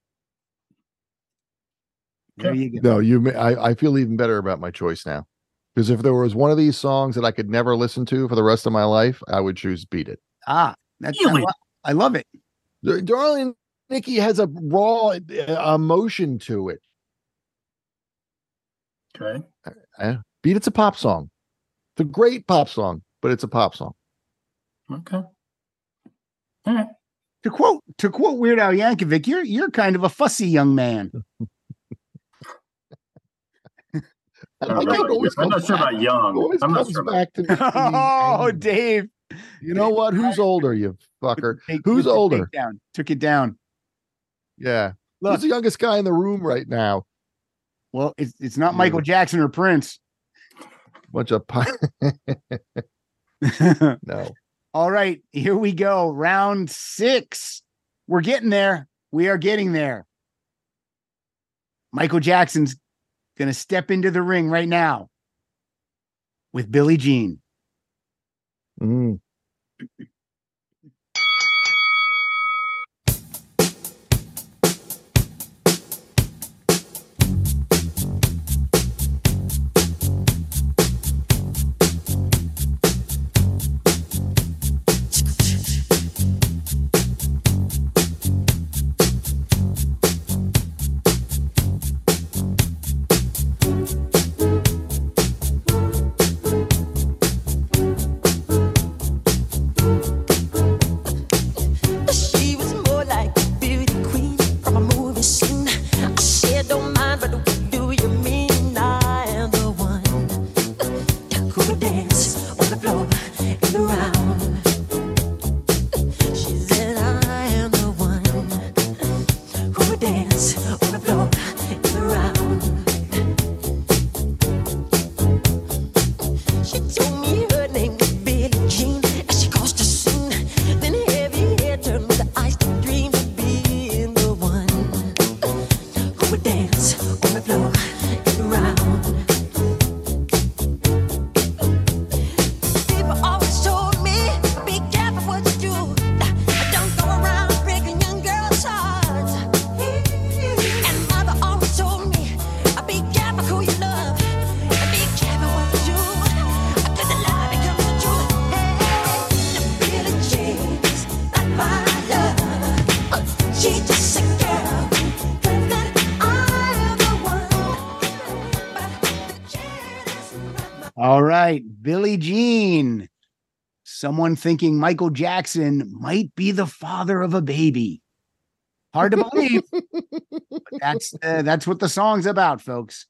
There you go. No, I feel even better about my choice now. Because if there was one of these songs that I could never listen to for the rest of my life, I would choose Beat It. I love it. Darling Nikki has a raw emotion to it. Okay. Beat It's a pop song. It's a great pop song, but it's a pop song. Okay. All right. To quote Weird Al Yankovic, you're kind of a fussy young man. I'm not sure about young. I'm not sure back to me. Oh, Dave. You know what? Who's older, you fucker? Who's older? Took it down. Yeah. Look, who's the youngest guy in the room right now? Well, it's not Michael Jackson or Prince. Bunch of no. All right, here we go. Round 6. We're getting there. We are getting there. Michael Jackson's going to step into the ring right now with Billie Jean. Mm. floor and around. People always told me, be careful what you do. Don't go around breaking young girls' hearts. And mother always told me, be careful who you love. Be careful what you do. 'Cause the lie becomes the truth. Hey, Billie Jean's not my love. She's just a girl. Claims that I'm the one. All right, Billie Jean. Someone thinking Michael Jackson might be the father of a baby. Hard to believe. But that's what the song's about, folks.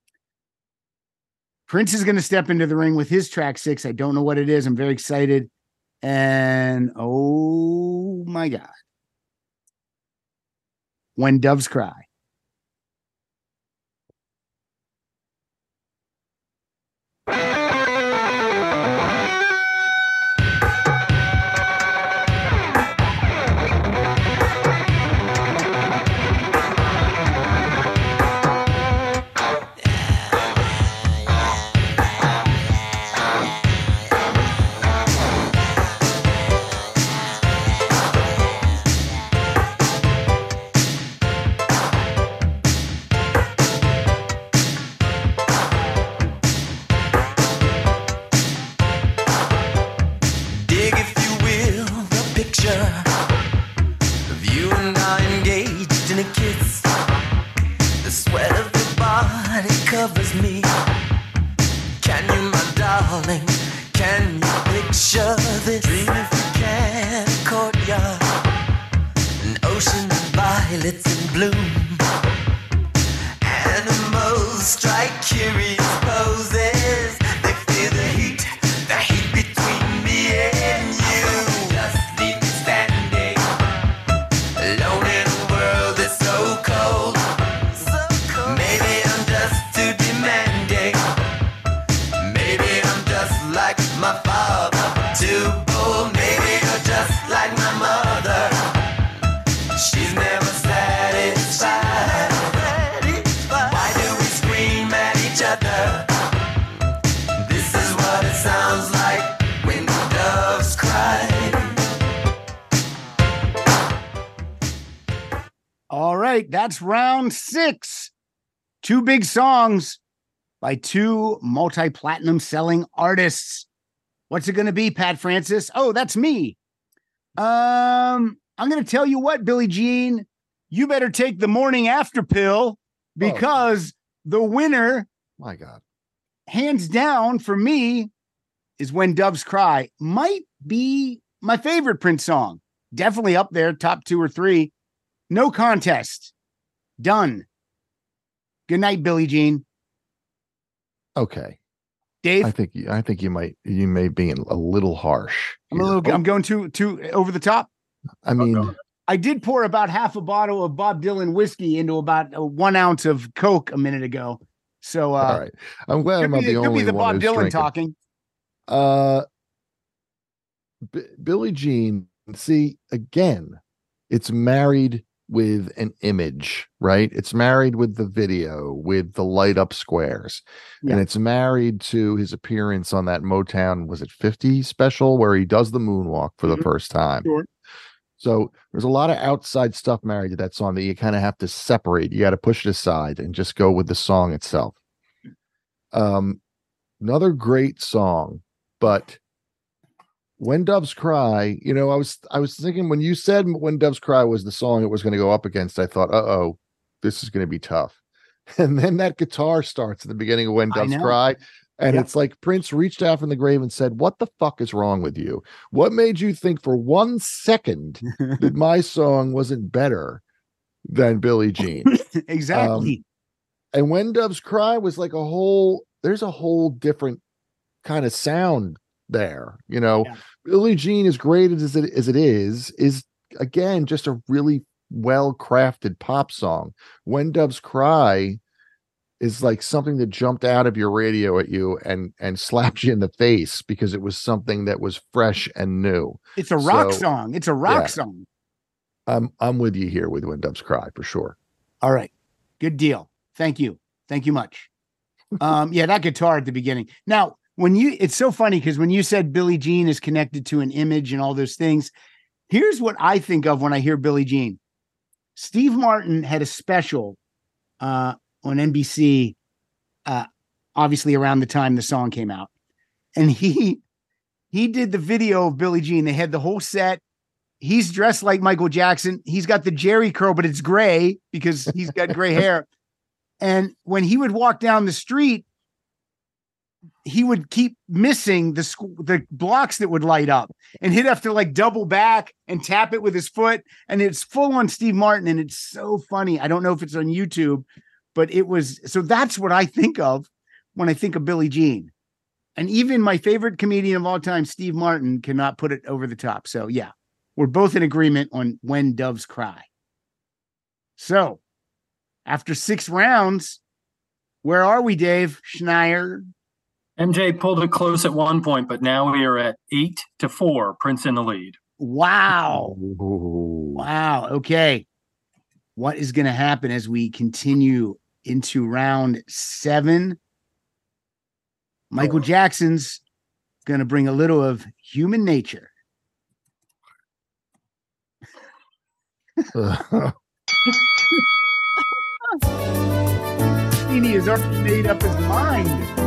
Prince is going to step into the ring with his track 6. I don't know what it is. I'm very excited. And oh my God. When Doves Cry. Dig, if you will, the picture of you and I engaged in a kiss. The sweat of your body covers me. Can you, my darling, can you picture this? Dream if you can, a courtyard, an ocean of violets in bloom. Animals strike curious poses. They feel the heat between me and you. Just leave me standing alone in a world that's so cold. Maybe I'm just too demanding. Maybe I'm just like my father, too bold. Maybe you're just like my mother. She's never satisfied. Why do we scream at each other? This is what it sounds like when the doves cry. All right, that's round 6. 2 big songs by 2 multi-platinum selling artists. What's it going to be, Pat Francis? Oh, that's me. I'm going to tell you what, Billie Jean, you better take the morning after pill because the winner, My God. hands down for me, is When Doves Cry. Might be my favorite Prince song. Definitely up there, top 2 or 3. No contest. Done. Good night, Billie Jean. Okay. Dave? I think you may be a little harsh. I'm going too over the top. I mean, I did pour about half a bottle of Bob Dylan whiskey into about 1 ounce of Coke a minute ago. So, all right. I'm glad I'm not the only could be the one Bob who's Dylan drinking. talking. Billie Jean, see, again, it's married with an image, right? It's married with the video, with the light up squares. Yeah. And it's married to his appearance on that Motown, was it 50 special, where he does the moonwalk for the first time. Sure. So there's a lot of outside stuff married to that song that you kind of have to separate. You got to push it aside and just go with the song itself. Another great song, but When Doves Cry, you know, I was thinking when you said When Doves Cry was the song it was going to go up against, I thought, uh-oh, this is going to be tough. And then that guitar starts at the beginning of When Doves Cry. And it's like Prince reached out from the grave and said, what the fuck is wrong with you? What made you think for 1 second that my song wasn't better than Billie Jean? Exactly. And When Doves Cry was like there's a whole different kind of sound there. You know, Billie Jean, as great as it is again, just a really well-crafted pop song. When Doves Cry is like something that jumped out of your radio at you and slapped you in the face because it was something that was fresh and new. It's a rock song. It's a rock song. I'm with you here with When Doves Cry for sure. All right. Good deal. Thank you. Thank you much. Yeah, that guitar at the beginning. Now, it's so funny because when you said Billie Jean is connected to an image and all those things, here's what I think of when I hear Billie Jean. Steve Martin had a special on NBC, obviously around the time the song came out. And he did the video of Billie Jean. They had the whole set. He's dressed like Michael Jackson. He's got the Jerry curl, but it's gray because he's got gray hair. And when he would walk down the street, he would keep missing the blocks that would light up, and he'd have to like double back and tap it with his foot. And it's full on Steve Martin. And it's so funny. I don't know if it's on YouTube, but so that's what I think of when I think of Billie Jean. And even my favorite comedian of all time, Steve Martin, cannot put it over the top. So yeah, we're both in agreement on When Doves Cry. So after 6 rounds, where are we, Dave Schneier? MJ pulled it close at one point, but now we are at 8-4. Prince in the lead. Wow. Wow. Okay. What is going to happen as we continue into round 7? Michael Jackson's going to bring a little of Human Nature. He has already made up his mind.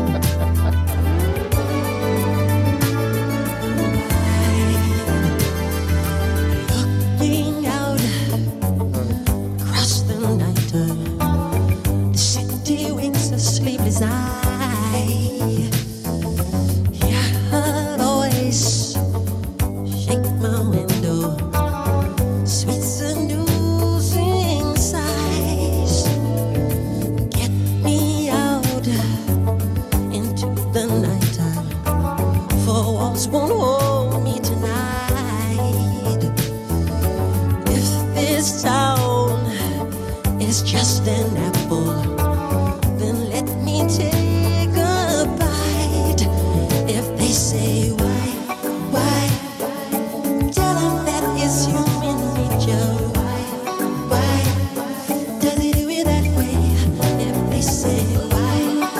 Looking out across the night, the city winks a sleepless eye. Hear her voice shake my window, sweet seducing sighs. Get me out into the nighttime, for walls won't hold me tonight. If this town is just an apple, then let me take a bite. If they say why, tell them that is human nature. Why does it do it that way? If they say why,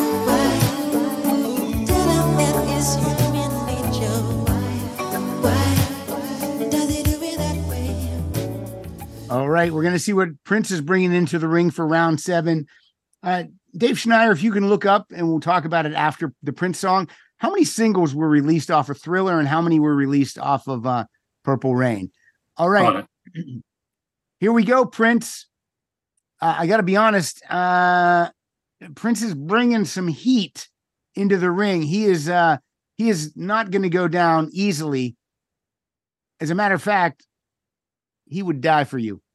tell them that is human nature. Why does it do it that way? All right, we're going to see what Prince is bringing into the ring for round 7. Dave Schneier, if you can look up, and we'll talk about it after the Prince song. How many singles were released off of Thriller, and how many were released off of Purple Rain? All right, here we go, Prince. I got to be honest. Prince is bringing some heat into the ring. He is not going to go down easily. As a matter of fact, he would die for you.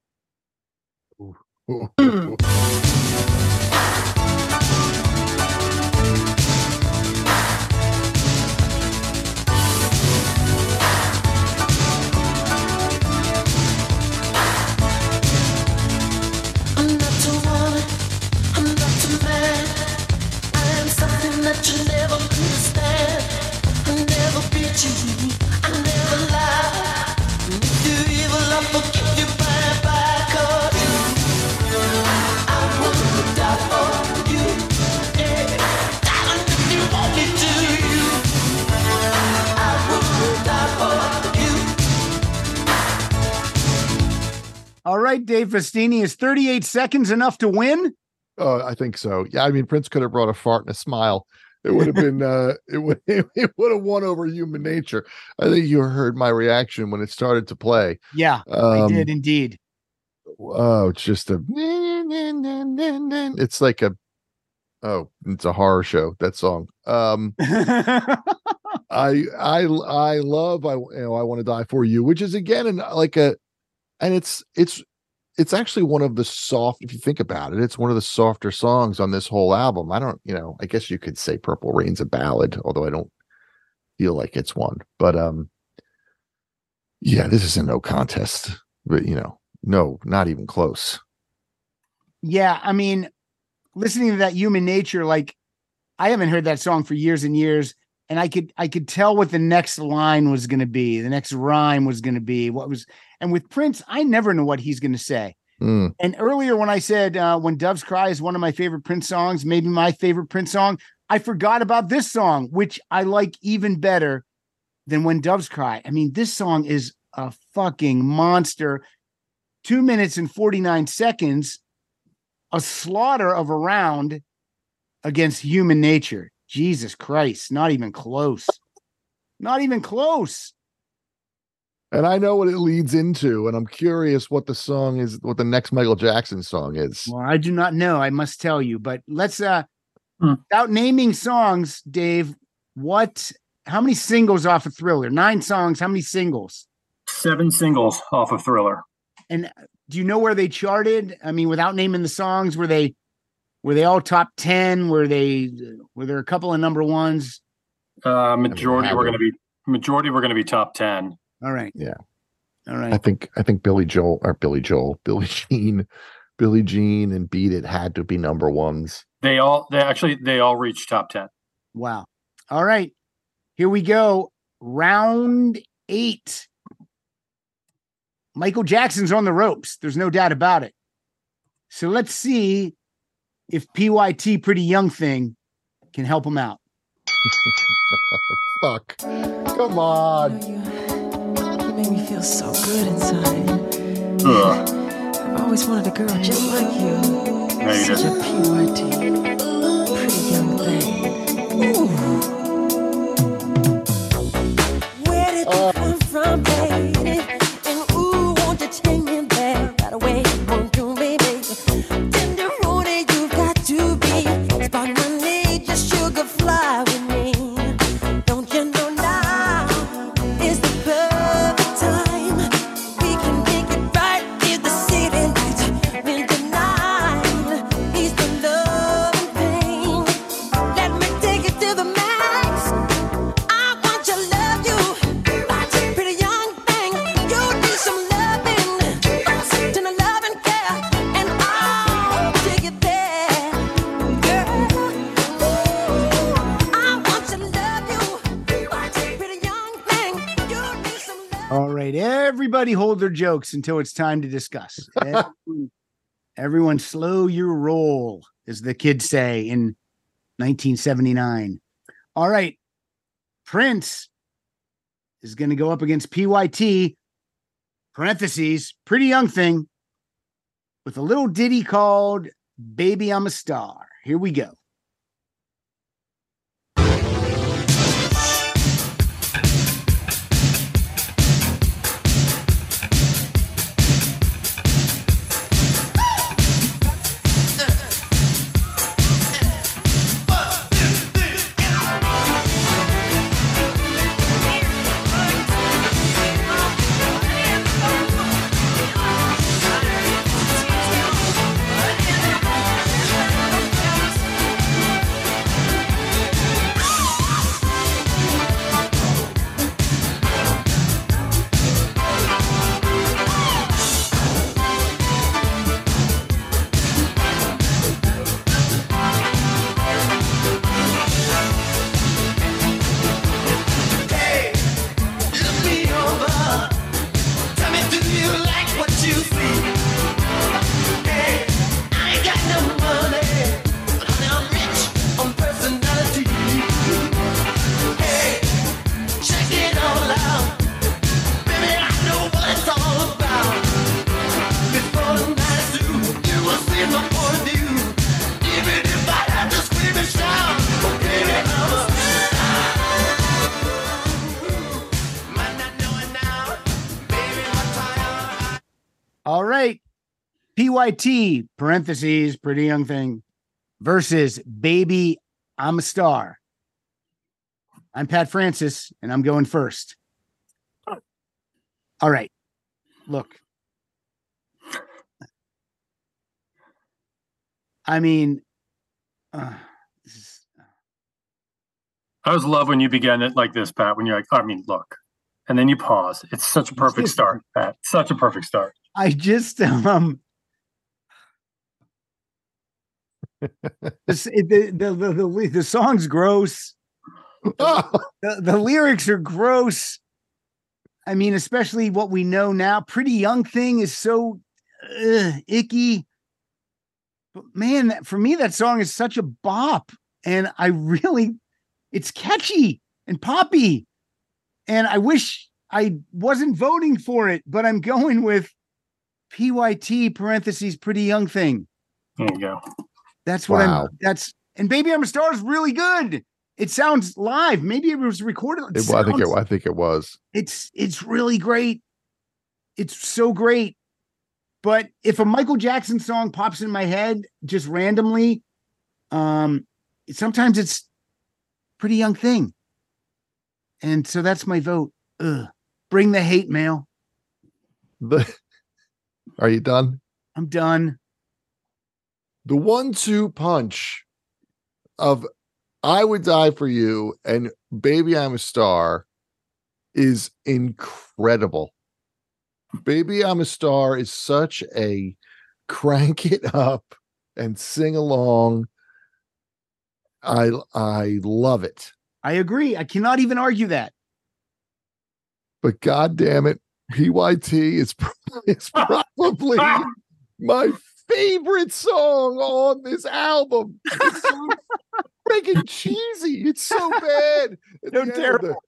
I'm not a woman, I'm not a man. I am something that you never understand. I never beat you, I never lie. If you're evil, I'll forgive you by God. I would die for you, yeah. Darling, if you want me to, I would die for you. All right, Dave Festini, is 38 seconds enough to win? I think so. Yeah, I mean, Prince could have brought a fart and a smile. It would have been it would have won over Human Nature. I think you heard my reaction when it started to play. Yeah, I did indeed. Oh, it's just it's like it's a horror show, that song. I love I Want to Die for You, which is again it's actually one of the soft, if you think about it, it's one of the softer songs on this whole album. I guess you could say Purple Rain's a ballad, although I don't feel like it's one. But yeah, this is a no contest. But no, not even close. Yeah, I mean, listening to that Human Nature, like I haven't heard that song for years and years, and I could tell what the next line was going to be, the next rhyme was going to be, and with Prince, I never know what he's going to say. Mm. And earlier when I said When Doves Cry is one of my favorite Prince songs, maybe my favorite Prince song, I forgot about this song, which I like even better than When Doves Cry. I mean, this song is a fucking monster. 2 minutes and 49 seconds, a slaughter of a round against human nature. Jesus Christ, not even close. Not even close. And I know what it leads into, and I'm curious what the song is, what the next Michael Jackson song is. Well, I do not know, I must tell you, but let's without naming songs, Dave, how many singles off of Thriller? 9 songs, how many singles? 7 singles off of Thriller. And do you know where they charted? I mean, without naming the songs, were they all top 10? Were there a couple of number ones? Majority were going to be top 10. All right. Yeah. All right. I think Billy Jean and Beat It had to be number ones. They all reached top 10. Wow. All right. Here we go. Round 8. Michael Jackson's on the ropes. There's no doubt about it. So let's see if PYT Pretty Young Thing can help him out. Fuck. Come on. You make me feel so good inside. Ugh. I've always wanted a girl just like you. No, you Such didn't. a PYT. Pretty young thing. Ooh. Where did you come from, baby? And ooh, won't you take me there right away? Won't you, baby? Tenderoni, you've got to be. Spark my need, just sugar fly with me. Don't you know now is the perfect time? We can make it right in the city lights. When the night is the love and pain. Let me take it to the max. I want to love you. Pretty young thing, you need some loving. To the love and care, and I'll take it there. Girl, I want to love you. Pretty young thing, you need some love. All right. Everybody hold their jokes until it's time to discuss. Everyone slow your roll, as the kids say in 1979. All right. Prince is going to go up against PYT, parentheses, Pretty Young Thing, with a little ditty called Baby I'm a Star. Here we go. Hey, look me over. Tell me, do you like what you see? Hey, I ain't got no money, but honey, I'm rich on personality. Hey, check it all out. Baby, I know what it's all about. Before the night is through, you will see my point of view. Even if I have to scream and shout, oh baby, I'm a All right. PYT, parentheses, Pretty Young Thing, versus Baby I'm a Star. I'm Pat Francis, and I'm going first. All right. Look. I mean, this is, I always love when you begin it like this, Pat, when you're like, I mean, look. And then you pause. It's such a perfect start, Pat. Such a perfect start. I just the song's gross. The lyrics are gross. I mean, especially what we know now. Pretty Young Thing is so icky. But man, for me, that song is such a bop. And it's catchy and poppy. And I wish I wasn't voting for it, but I'm going with PYT parentheses Pretty Young Thing. There you go. That's what and Baby I'm a Star is really good. It sounds live. Maybe it was recorded. I think it was. It's really great. It's so great. But if a Michael Jackson song pops in my head just randomly, sometimes it's Pretty Young Thing. And so that's my vote. Bring the hate mail. Are you done? I'm done. The 1-2 punch of I Would Die for You and Baby I'm a Star is incredible. Baby I'm a Star is such a crank it up and sing along. I love it. I agree. I cannot even argue that. But God damn it, PYT is probably my favorite song on this album. It's so freaking cheesy. It's so bad. So terrible.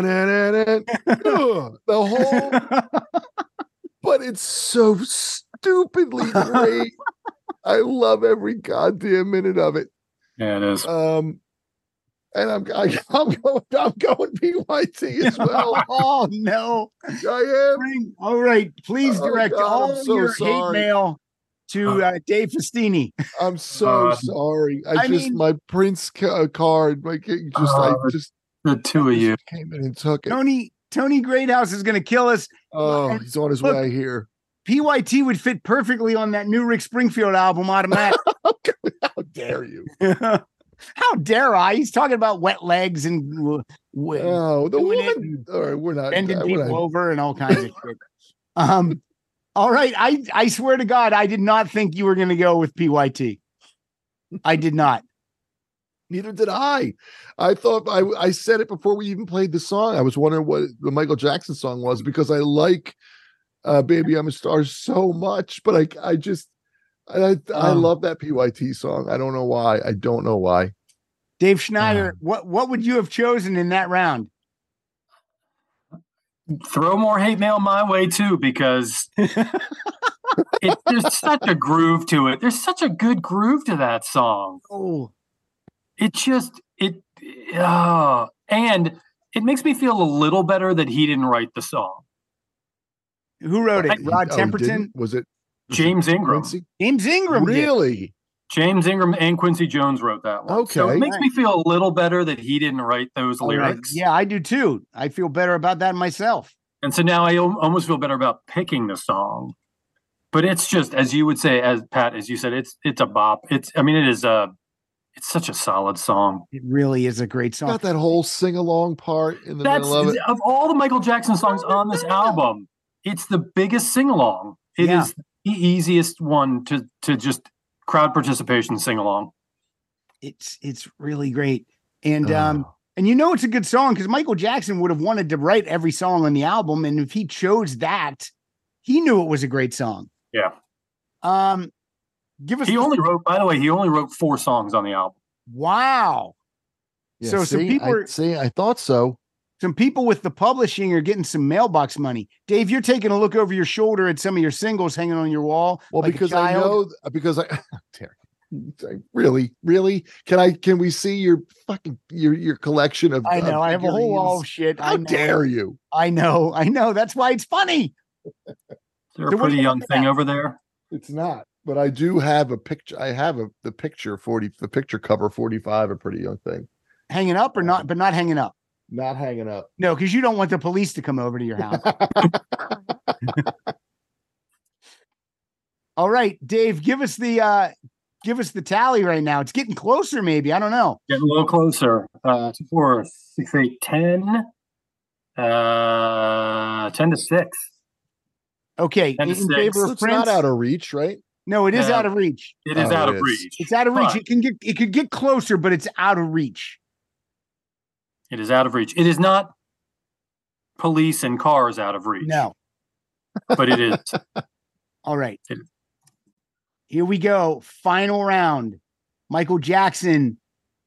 The whole, but it's so stupidly great. I love every goddamn minute of it. Yeah, it is. And I'm going PYT as well. Oh no, I am. All right, please direct God, all your hate mail to Dave Festini. I'm so sorry. My Prince card. The two of you came in and took it. Tony Greathouse is going to kill us. Oh, he's on his way here. PYT would fit perfectly on that new Rick Springfield album, Automatic. How dare you? How dare I? He's talking about wet legs and the woman. All right, we're not bending people over and all kinds of shit. All right, I swear to God, I did not think you were going to go with PYT. I did not. Neither did I. I thought I said it before we even played the song. I was wondering what the Michael Jackson song was because I like Baby I'm a Star so much, but I love that PYT song. I don't know why. Dave Schneider, what would you have chosen in that round? Throw more hate mail my way too, because there's such a groove to it. There's such a good groove to that song. Oh, and it makes me feel a little better that he didn't write the song. Who wrote it? Rod Temperton? Was it James Ingram? James Ingram, really? James Ingram and Quincy Jones wrote that one. Okay, so it makes me feel a little better that he didn't write those lyrics. Yeah, I do too. I feel better about that myself. And so now I almost feel better about picking the song. But it's just, as you would say, as Pat, as you said, it's a bop. It's such a solid song. It really is a great song. Got that whole sing-along part in the middle of it. Of all the Michael Jackson songs on this album, it's the biggest sing-along. It is the easiest one to just crowd participation sing-along. It's really great. And it's a good song because Michael Jackson would have wanted to write every song on the album. And if he chose that, he knew it was a great song. Yeah. He only wrote 4 songs on the album. Wow. Yeah, so some people I thought so. Some people with the publishing are getting some mailbox money. Dave, you're taking a look over your shoulder at some of your singles hanging on your wall. Well, because I know, really, can we see your fucking your collection of? I know I have a whole wall of shit. How dare you? I know. That's why it's funny. They're a pretty young thing over there. It's not, but I do have a picture. I have the picture cover 45, a Pretty Young Thing, hanging up or not, but not hanging up. Not hanging up. No, because you don't want the police to come over to your house. All right, Dave, give us the tally right now. It's getting closer, maybe. I don't know. Getting a little closer. 2, 4, 6, 8, 10. 10-6. Okay. 10-6. In favor of It's Prince. not out of reach, right? No, it is out of reach. It is out of reach. It's out of reach. It could get closer, but it's out of reach. It is out of reach. It is not Police and Cars out of reach. No. But it is. All right. Here we go. Final round. Michael Jackson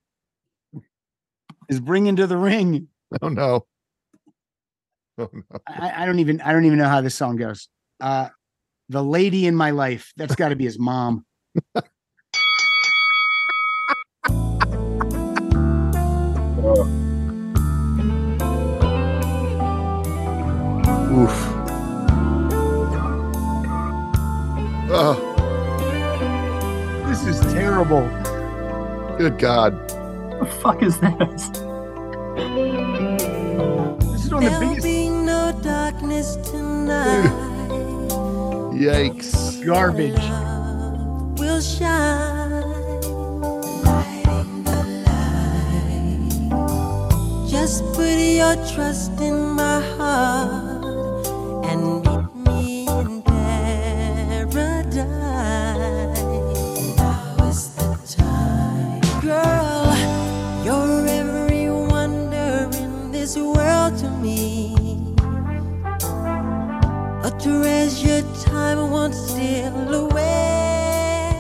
is bringing to the ring. Oh no. Oh no. I don't even know how this song goes. The lady in my life. That's got to be his mom. Oof. Oh, This is terrible. good God. What the fuck is this? This is one of the There'll biggest be no darkness tonight. Yikes. garbage. Love will shine. Lighting the light. Just put your trust in my heart and meet me in paradise. Now is the time, girl. You're every wonder in this world to me. A treasured time won't steal away.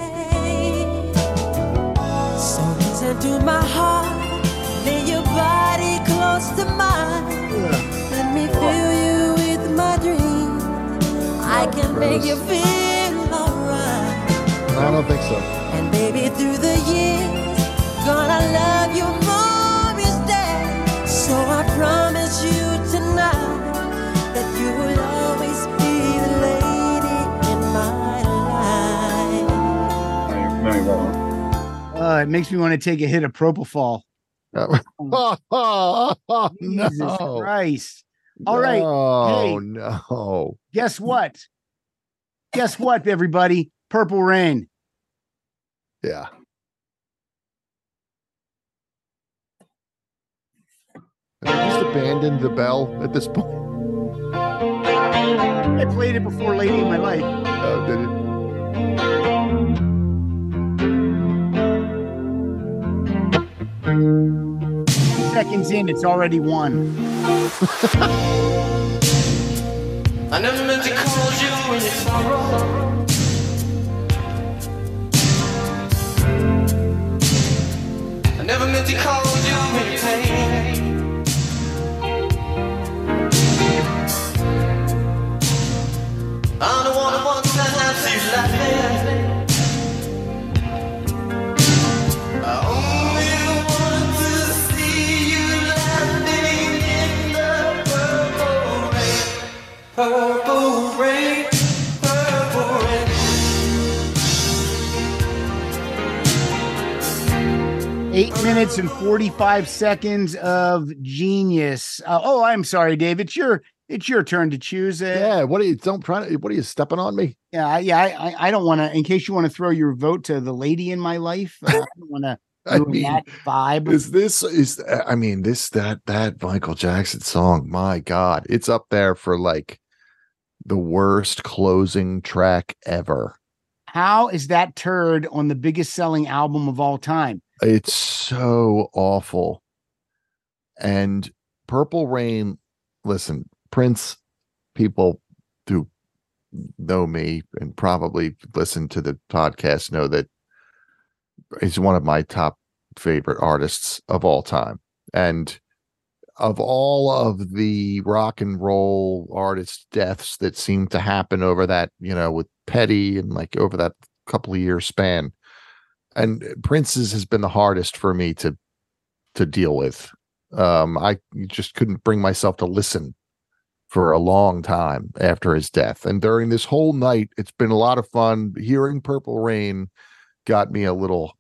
So listen to my heart, lay your body close to mine. Let me fill you with my dreams. I can make you feel alright. I don't think so. And baby, through the years, gonna love you more each day. So I promise you tonight that you will always be the lady in my life. Very wrong. It makes me want to take a hit of propofol. Oh, Jesus no. Christ. All right. Oh, Hey. no. Guess what? Guess what, everybody? Purple Rain. Yeah. Have you just abandoned the bell at this point? I played it before Lady in My Life. Oh, did it? Seconds in, it's already won. I never meant to call you in your sorrow. I never meant to call you in your pain. I'm the one who wants to have you laughing. I only want to see you laughing in the purple rain. Purple rain, purple rain. 8 minutes and 45 seconds of genius. I'm sorry, Dave. It's your turn to choose. Yeah. What are you stepping on me? I don't want to, in case you want to throw your vote to the lady in my life. I don't want to ruin that vibe. That Michael Jackson song, my God, it's up there for like the worst closing track ever. How is that turd on the biggest selling album of all time? It's so awful. And Purple Rain, listen, Prince, people who know me and probably listen to the podcast know that he's one of my top favorite artists of all time. And of all of the rock and roll artist deaths that seem to happen over that, with Petty and like over that couple of year span, and Prince's has been the hardest for me to deal with. I just couldn't bring myself to listen for a long time after his death. And during this whole night, it's been a lot of fun. Hearing Purple Rain got me a little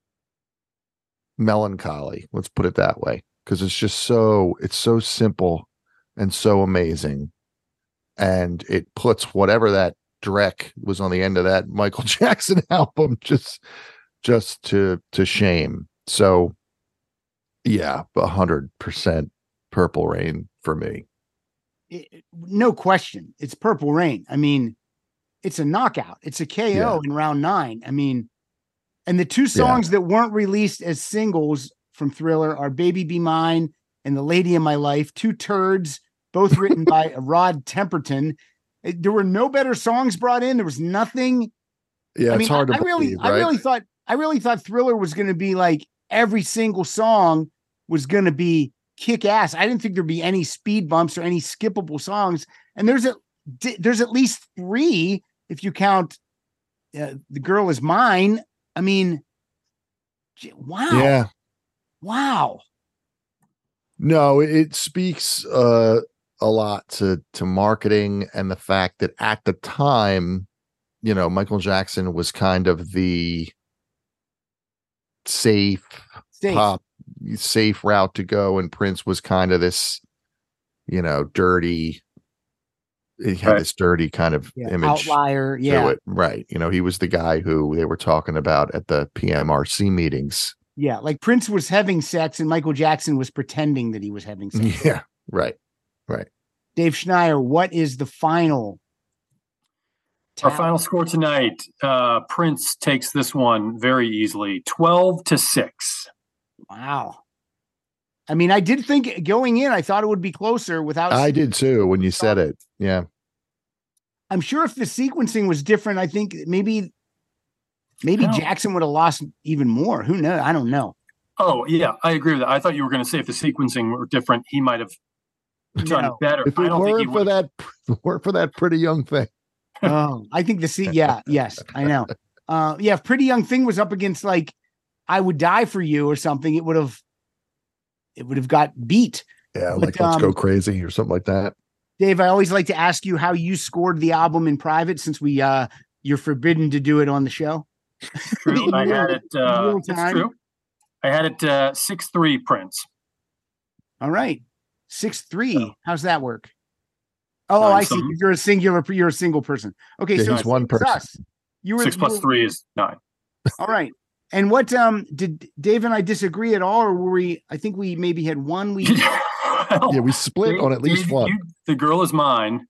melancholy. Let's put it that way. Because it's so simple and so amazing. And it puts whatever that dreck was on the end of that Michael Jackson album just to shame. So yeah, 100% Purple Rain for me. No question. It's Purple Rain. I mean, it's a knockout. It's a KO in round 9. I mean, and the two songs that weren't released as singles from Thriller are Baby Be Mine and The Lady in My Life, two turds, both written by Rod Temperton. There were no better songs brought in. There was nothing. Yeah, it's hard to I really, believe, right? I really thought Thriller was going to be like every single song was going to be kick ass. I didn't think there'd be any speed bumps or any skippable songs. And there's at least 3 if you count The Girl Is Mine. I mean, wow. Yeah. Wow. No, it speaks a lot to marketing and the fact that at the time, you know, Michael Jackson was kind of the safe route to go, and Prince was kind of this, you know, dirty. He had this dirty kind of image, outlier, to it. Right? You know, he was the guy who they were talking about at the PMRC meetings. Yeah, like Prince was having sex, and Michael Jackson was pretending that he was having sex. Yeah, right. Dave Schneier, what is the final? Our final score tonight, Prince takes this one very easily, 12-6. Wow. I mean, I did think going in, I thought it would be closer without. I did too when you said it. Yeah. I'm sure if the sequencing was different, I think maybe Jackson would have lost even more. Who knows? I don't know. Oh, yeah, I agree with that. I thought you were going to say if the sequencing were different, he might have done better. If it weren't for that Pretty Young Thing. Oh, I think yes, I know. If Pretty Young Thing was up against like I Would Die for You or something, it would have got beat. Yeah, like Let's Go Crazy or something like that. Dave, I always like to ask you how you scored the album in private, since you're forbidden to do it on the show. True. I had it. It's true. I had it 6-3 Prince. All right, 6-3. How's that work? Oh, I see. You're a single person. Okay, yeah, so he's one person. Us. You were 6 + 3 is 9. All right. And what did Dave and I disagree at all, or were we? I think we maybe had one. We we split on at least one. The Girl Is Mine.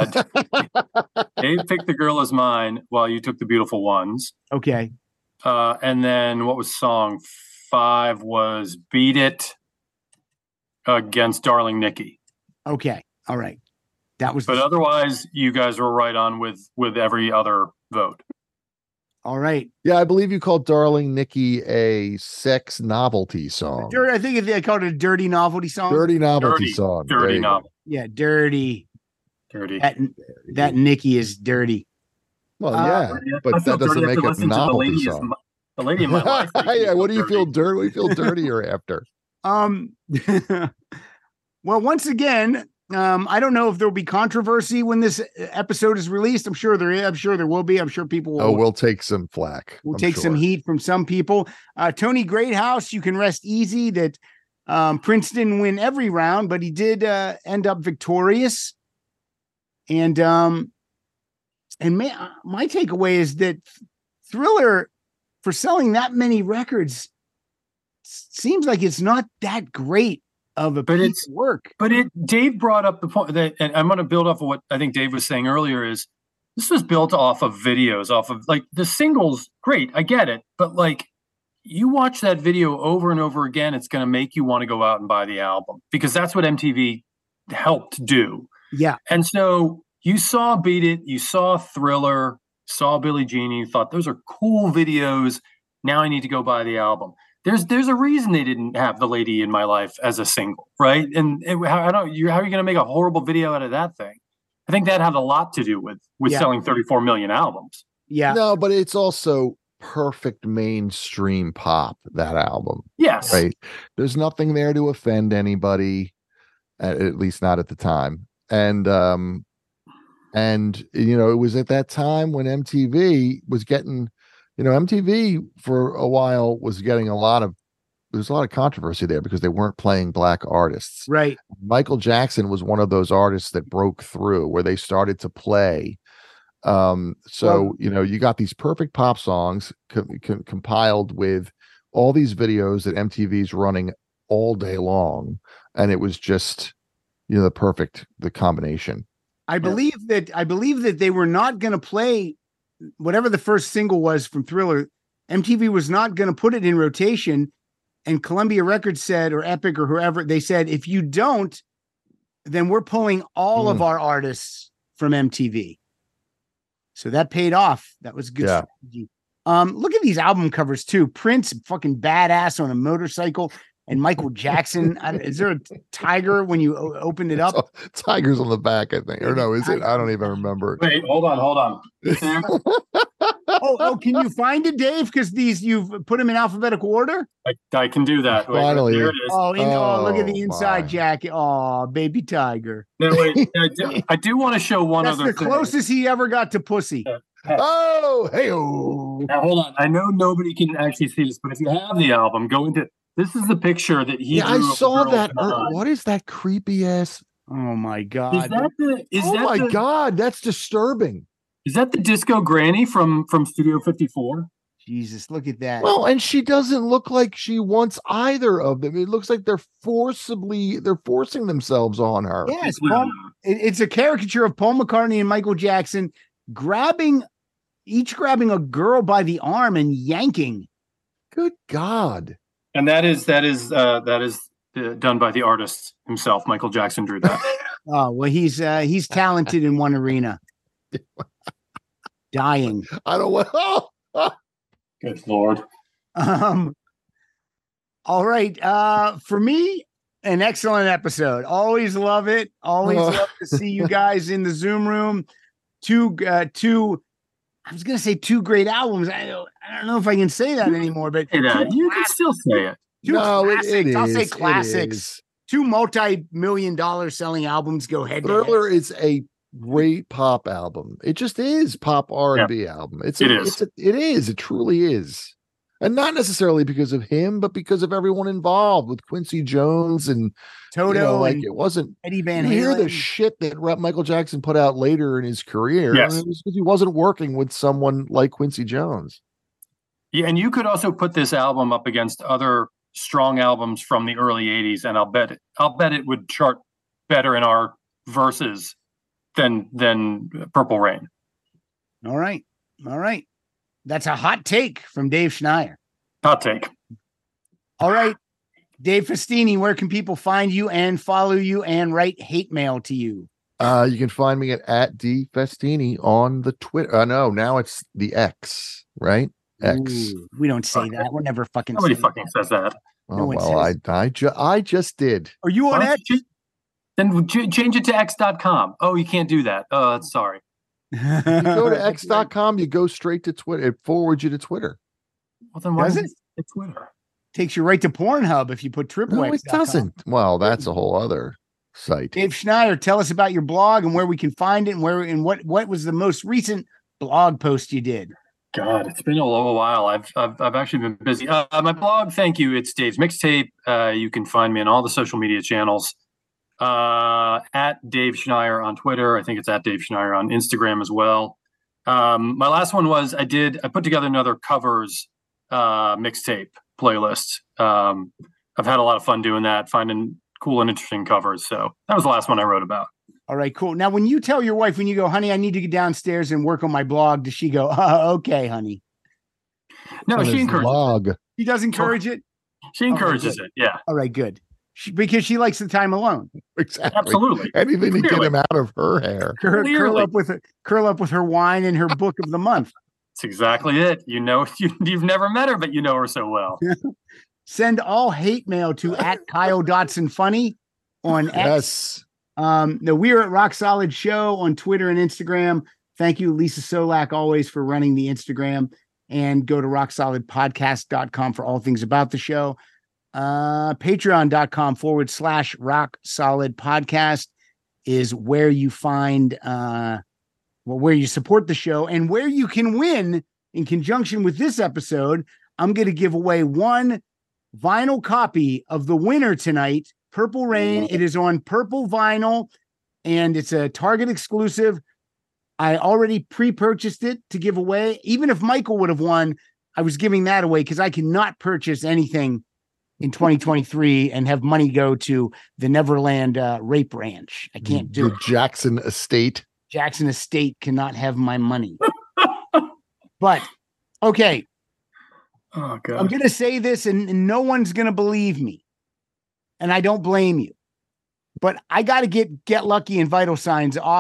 Dave picked The Girl Is Mine while you took The Beautiful Ones. Okay. And then what was song 5 was Beat It against Darling Nikki. Okay. All right. That was. But otherwise, you guys were right on with every other vote. All right. Yeah, I believe you called Darling Nikki a sex novelty song. I think they called it a dirty novelty song. Dirty novelty song. Dirty novel. Yeah, dirty. Dirty. That Nikki is dirty. Well, but that doesn't make it a novelty song. The lady in my life. Yeah, what do you feel dirty? What do you feel dirtier after? Well, once again, I don't know if there'll be controversy when this episode is released. I'm sure there is. I'm sure there will be. I'm sure people will. Oh, we'll take some flack. We'll take some heat from some people. Tony Greathouse, you can rest easy that Prince didn't win every round, but he did end up victorious. And my takeaway is that Thriller, for selling that many records, seems like it's not that great of a piece of work. But Dave brought up the point that, and I'm going to build off of what I think Dave was saying earlier, is this was built off of videos, off of like the singles. Great, I get it, but like you watch that video over and over again, it's going to make you want to go out and buy the album, because that's what MTV helped do. Yeah. And so you saw Beat It, you saw Thriller, saw Billie Jean, you thought those are cool videos. Now I need to go buy the album. There's a reason they didn't have The Lady in My Life as a single, right? And how are you going to make a horrible video out of that thing? I think that had a lot to do with selling 34 million albums. Yeah. No, but it's also perfect mainstream pop, that album. Yes. Right. There's nothing there to offend anybody, at least not at the time. And you know, it was at that time when MTV was getting, you know, MTV for a while was getting there was a lot of controversy there because they weren't playing black artists. Right. Michael Jackson was one of those artists that broke through where they started to play. You know, you got these perfect pop songs compiled with all these videos that MTV's running all day long. And it was just, you know, the combination. I believe that they were not going to play whatever the first single was from Thriller. MTV was not going to put it in rotation, and Columbia Records said, or Epic or whoever, they said, if you don't, then we're pulling all of our artists from MTV. So that paid off. That was good Yeah. strategy. Look at these album covers too. Prince, fucking badass on a motorcycle, and Michael Jackson. Is there a tiger when you opened it up? Tiger's on the back, I think. Or no, is it? I don't even remember. Wait, hold on. Oh, can you find it, Dave? Because you've put them in alphabetical order. I can do that. Wait, Finally. there it is. Look at the Oh, inside my. jacket. Oh, baby tiger. No, wait, I do want to show one That's other the thing. closest he ever got to pussy. Oh, hey-oh. Now, hold on. I know nobody can actually see this, but if you have the album, go into. This is the picture that he. Yeah, I drew of the saw girl that. in the eye. What is that creepy ass? Oh my Is god. that the? Is Oh that my the, God, that's disturbing. Is that the Disco Granny from Studio 54? Jesus, look at that. Well, and she doesn't look like she wants either of them. It looks like they're forcing themselves on her. Yes, it's a caricature of Paul McCartney and Michael Jackson each grabbing a girl by the arm and yanking. Good God. And that is done by the artist himself. Michael Jackson drew that. Oh, well, he's talented in one arena. Dying. I don't want. Oh, Good Lord. All right. For me, an excellent episode. Always love it. Always love to see you guys in the Zoom room. Two I was gonna say two great albums. I don't know if I can say that anymore, but You can still say it. No, it classics. I'll say is. It classics. is. Two multi-million-dollar selling albums go head to head. Thriller is a great pop album. It just is pop R&B album. It is. It truly is. And not necessarily because of him, but because of everyone involved with Quincy Jones and Toto, like and it wasn't Eddie Van you hear the Halen. shit that Michael Jackson put out later in his career. Yes. And it was because he wasn't working with someone like Quincy Jones. Yeah, and you could also put this album up against other strong albums from the early 80s, and I'll bet it would chart better in our verses than Purple Rain. All right. That's a hot take from Dave Schneier. Hot take. All right. Dave Festini, where can people find you and follow you and write hate mail to you? You can find me at @dfestini on the Twitter. No, now it's the X, right? X. Ooh, we don't say that. We're never fucking. Nobody saying fucking says that. Oh, No one well, says I just did. Are you on Why don't X? you Then change it to x.com. Oh, you can't do that. Oh, that's sorry. You go to x.com, you go straight to Twitter. It forwards you to Twitter. Well, then why Does is it? it Twitter? Takes you right to Pornhub if you put triple No, X. it doesn't. Well, that's a whole other site. Dave Schneier, tell us about your blog and where we can find it, and what was the most recent blog post you did? God, it's been a little while. I've actually been busy. My blog, thank you. It's Dave's Mixtape. You can find me on all the social media channels. At Dave Schneier on Twitter. I think it's at Dave Schneier on Instagram as well. My last one was I put together another covers mixtape playlist. I've had a lot of fun doing that, finding cool and interesting covers. So that was the last one I wrote about. All right, cool. Now, when you tell your wife, when you go, honey, I need to get downstairs and work on my blog, does she go, okay, honey? No, On she his encourages. blog. She does encourage it? She encourages it. Yeah, All right, good. Because she likes the time alone. Exactly. absolutely. Anything to get Clearly. him out of her hair. Curl Clearly. up with her wine and her book of the month. That's exactly it. You know, you've never met her, but you know her so well. Send all hate mail to @Kyle.DotsonFunny on X. Yes. No, we're at Rock Solid Show on Twitter and Instagram. Thank you, Lisa Solak, always for running the Instagram. And go to rocksolidpodcast.com for all things about the show. Patreon.com/Rock Solid Podcast is where you find where you support the show and where you can win in conjunction with this episode. I'm going to give away one vinyl copy of the winner tonight, Purple Rain. It is on purple vinyl and it's a Target exclusive. I already pre-purchased it to give away. Even if Michael would have won, I was giving that away because I cannot purchase anything in 2023 and have money go to the Neverland Rape Ranch. I can't do The it. Jackson Estate. Jackson Estate cannot have my money. But okay, Oh God. I'm going to say this and no one's going to believe me. And I don't blame you. But I got to get Lucky and Vital Signs off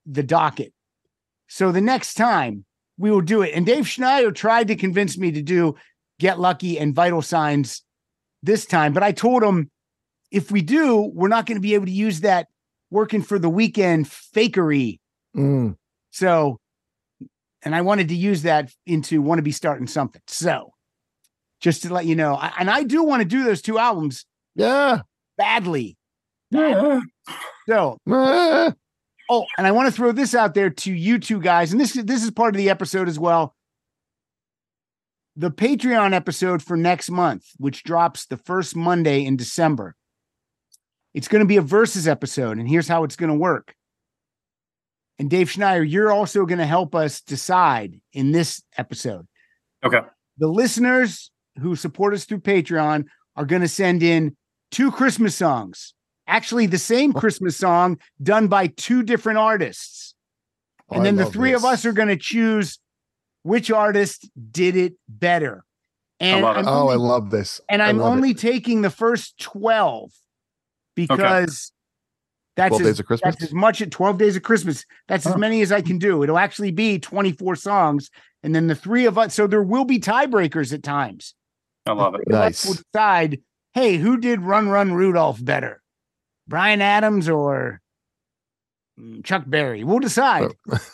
the docket. So the next time we will do it. And Dave Schneider tried to convince me to do Get Lucky and Vital Signs this time, but I told him if we do, we're not going to be able to use that Working for the Weekend fakery. So, and I wanted to use that into Want to Be Starting Something. So just to let you know, I do want to do those 2 albums. Yeah. Badly. So, oh, and I want to throw this out there to you two guys. And this is part of the episode as well. The Patreon episode for next month, which drops the first Monday in December. It's going to be a versus episode, and here's how it's going to work. And Dave Schneider, you're also going to help us decide in this episode. Okay. The listeners who support us through Patreon are going to send in 2 Christmas songs. Actually, the same Christmas song done by 2 different artists. And then the 3 of us are going to choose which artist did it better. And I love this. And I'm only taking the first 12 because that's 12 days of Christmas. That's as much at 12 days of Christmas. That's as many as I can do. It'll actually be 24 songs. And then the 3 of us. So there will be tiebreakers at times. I love it. Nice. We'll decide, hey, who did Run Run Rudolph better? Bryan Adams or Chuck Berry? We'll decide.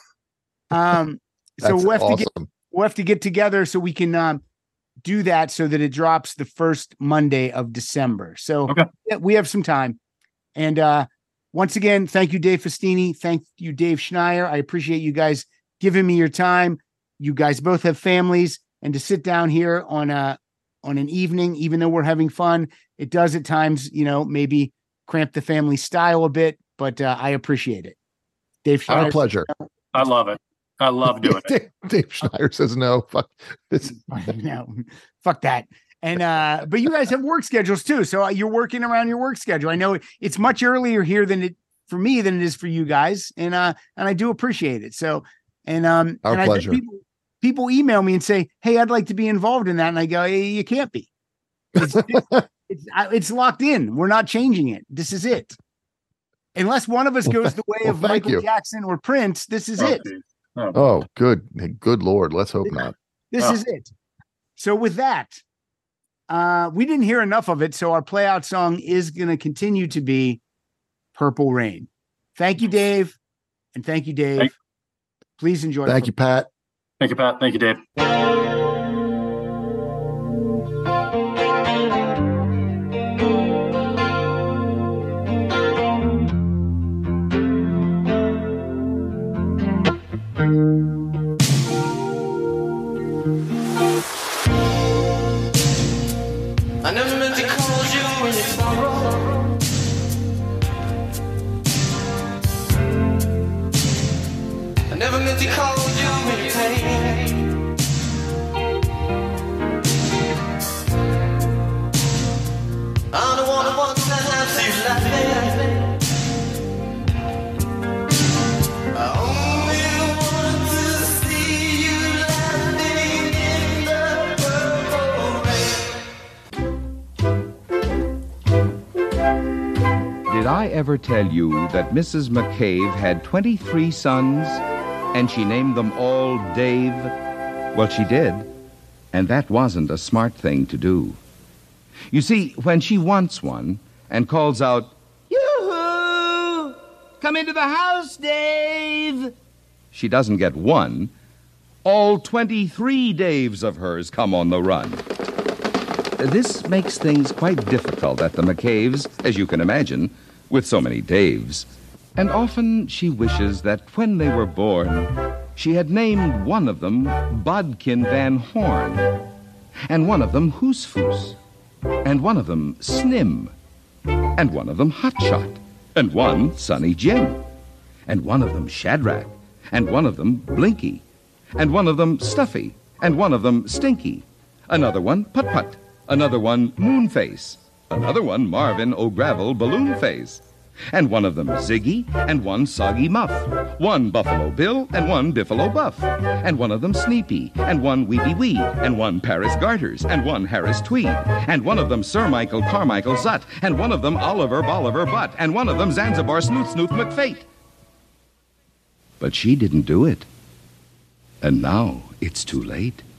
So we'll have to get together so we can do that so that it drops the first Monday of December. So yeah, we have some time. And once again, thank you, Dave Festini. Thank you, Dave Schneider. I appreciate you guys giving me your time. You guys both have families, and to sit down here on an evening, even though we're having fun, it does at times, maybe cramp the family style a bit, but I appreciate it. Dave Schneider. Our pleasure. I love it. I love doing it. Dave Schneider says no. Fuck this. No, fuck that. And but you guys have work schedules too, so you're working around your work schedule. I know it's much earlier here for me than it is for you guys, and I do appreciate it. So, our pleasure. People email me and say, "Hey, I'd like to be involved in that," and I go, "Hey, you can't be. It's locked in. We're not changing it. This is it. Unless one of us goes the way of Michael Jackson or Prince, this is it." Oh, good Lord. Let's hope not. This is it. So with that, we didn't hear enough of it. So our play out song is going to continue to be Purple Rain. Thank you, Dave. And thank you, Dave. Please enjoy. Thank you, Pat. Thank you, Pat. Thank you, Dave. I never meant to call you when you sorrow. I never meant to call you when you pain. I'm the one who wants to have you laughing. I only want to see you laughing in the purple rain. Did I ever tell you that Mrs. McCabe had 23 sons and she named them all Dave? Well, she did, and that wasn't a smart thing to do. You see, when she wants one and calls out, "Yoo-hoo! Come into the house, Dave!" she doesn't get one. All 23 Daves of hers come on the run. This makes things quite difficult at the McCaves, as you can imagine, with so many Daves. And often she wishes that when they were born, she had named one of them Bodkin Van Horn, and one of them Hoosfoos, and one of them Snim, and one of them Hotshot, and one Sonny Jim, and one of them Shadrach, and one of them Blinky, and one of them Stuffy, and one of them Stinky, another one Put-Put, another one Moonface, another one Marvin O'Gravel Balloonface, and one of them Ziggy, and one Soggy Muff, one Buffalo Bill, and one Biffalo Buff, and one of them Sneepy, and one Weepy Wee, and one Paris Garters, and one Harris Tweed, and one of them Sir Michael Carmichael Zutt, and one of them Oliver Bolivar Butt, and one of them Zanzibar Snooth Snooth McFate. But she didn't do it. And now it's too late.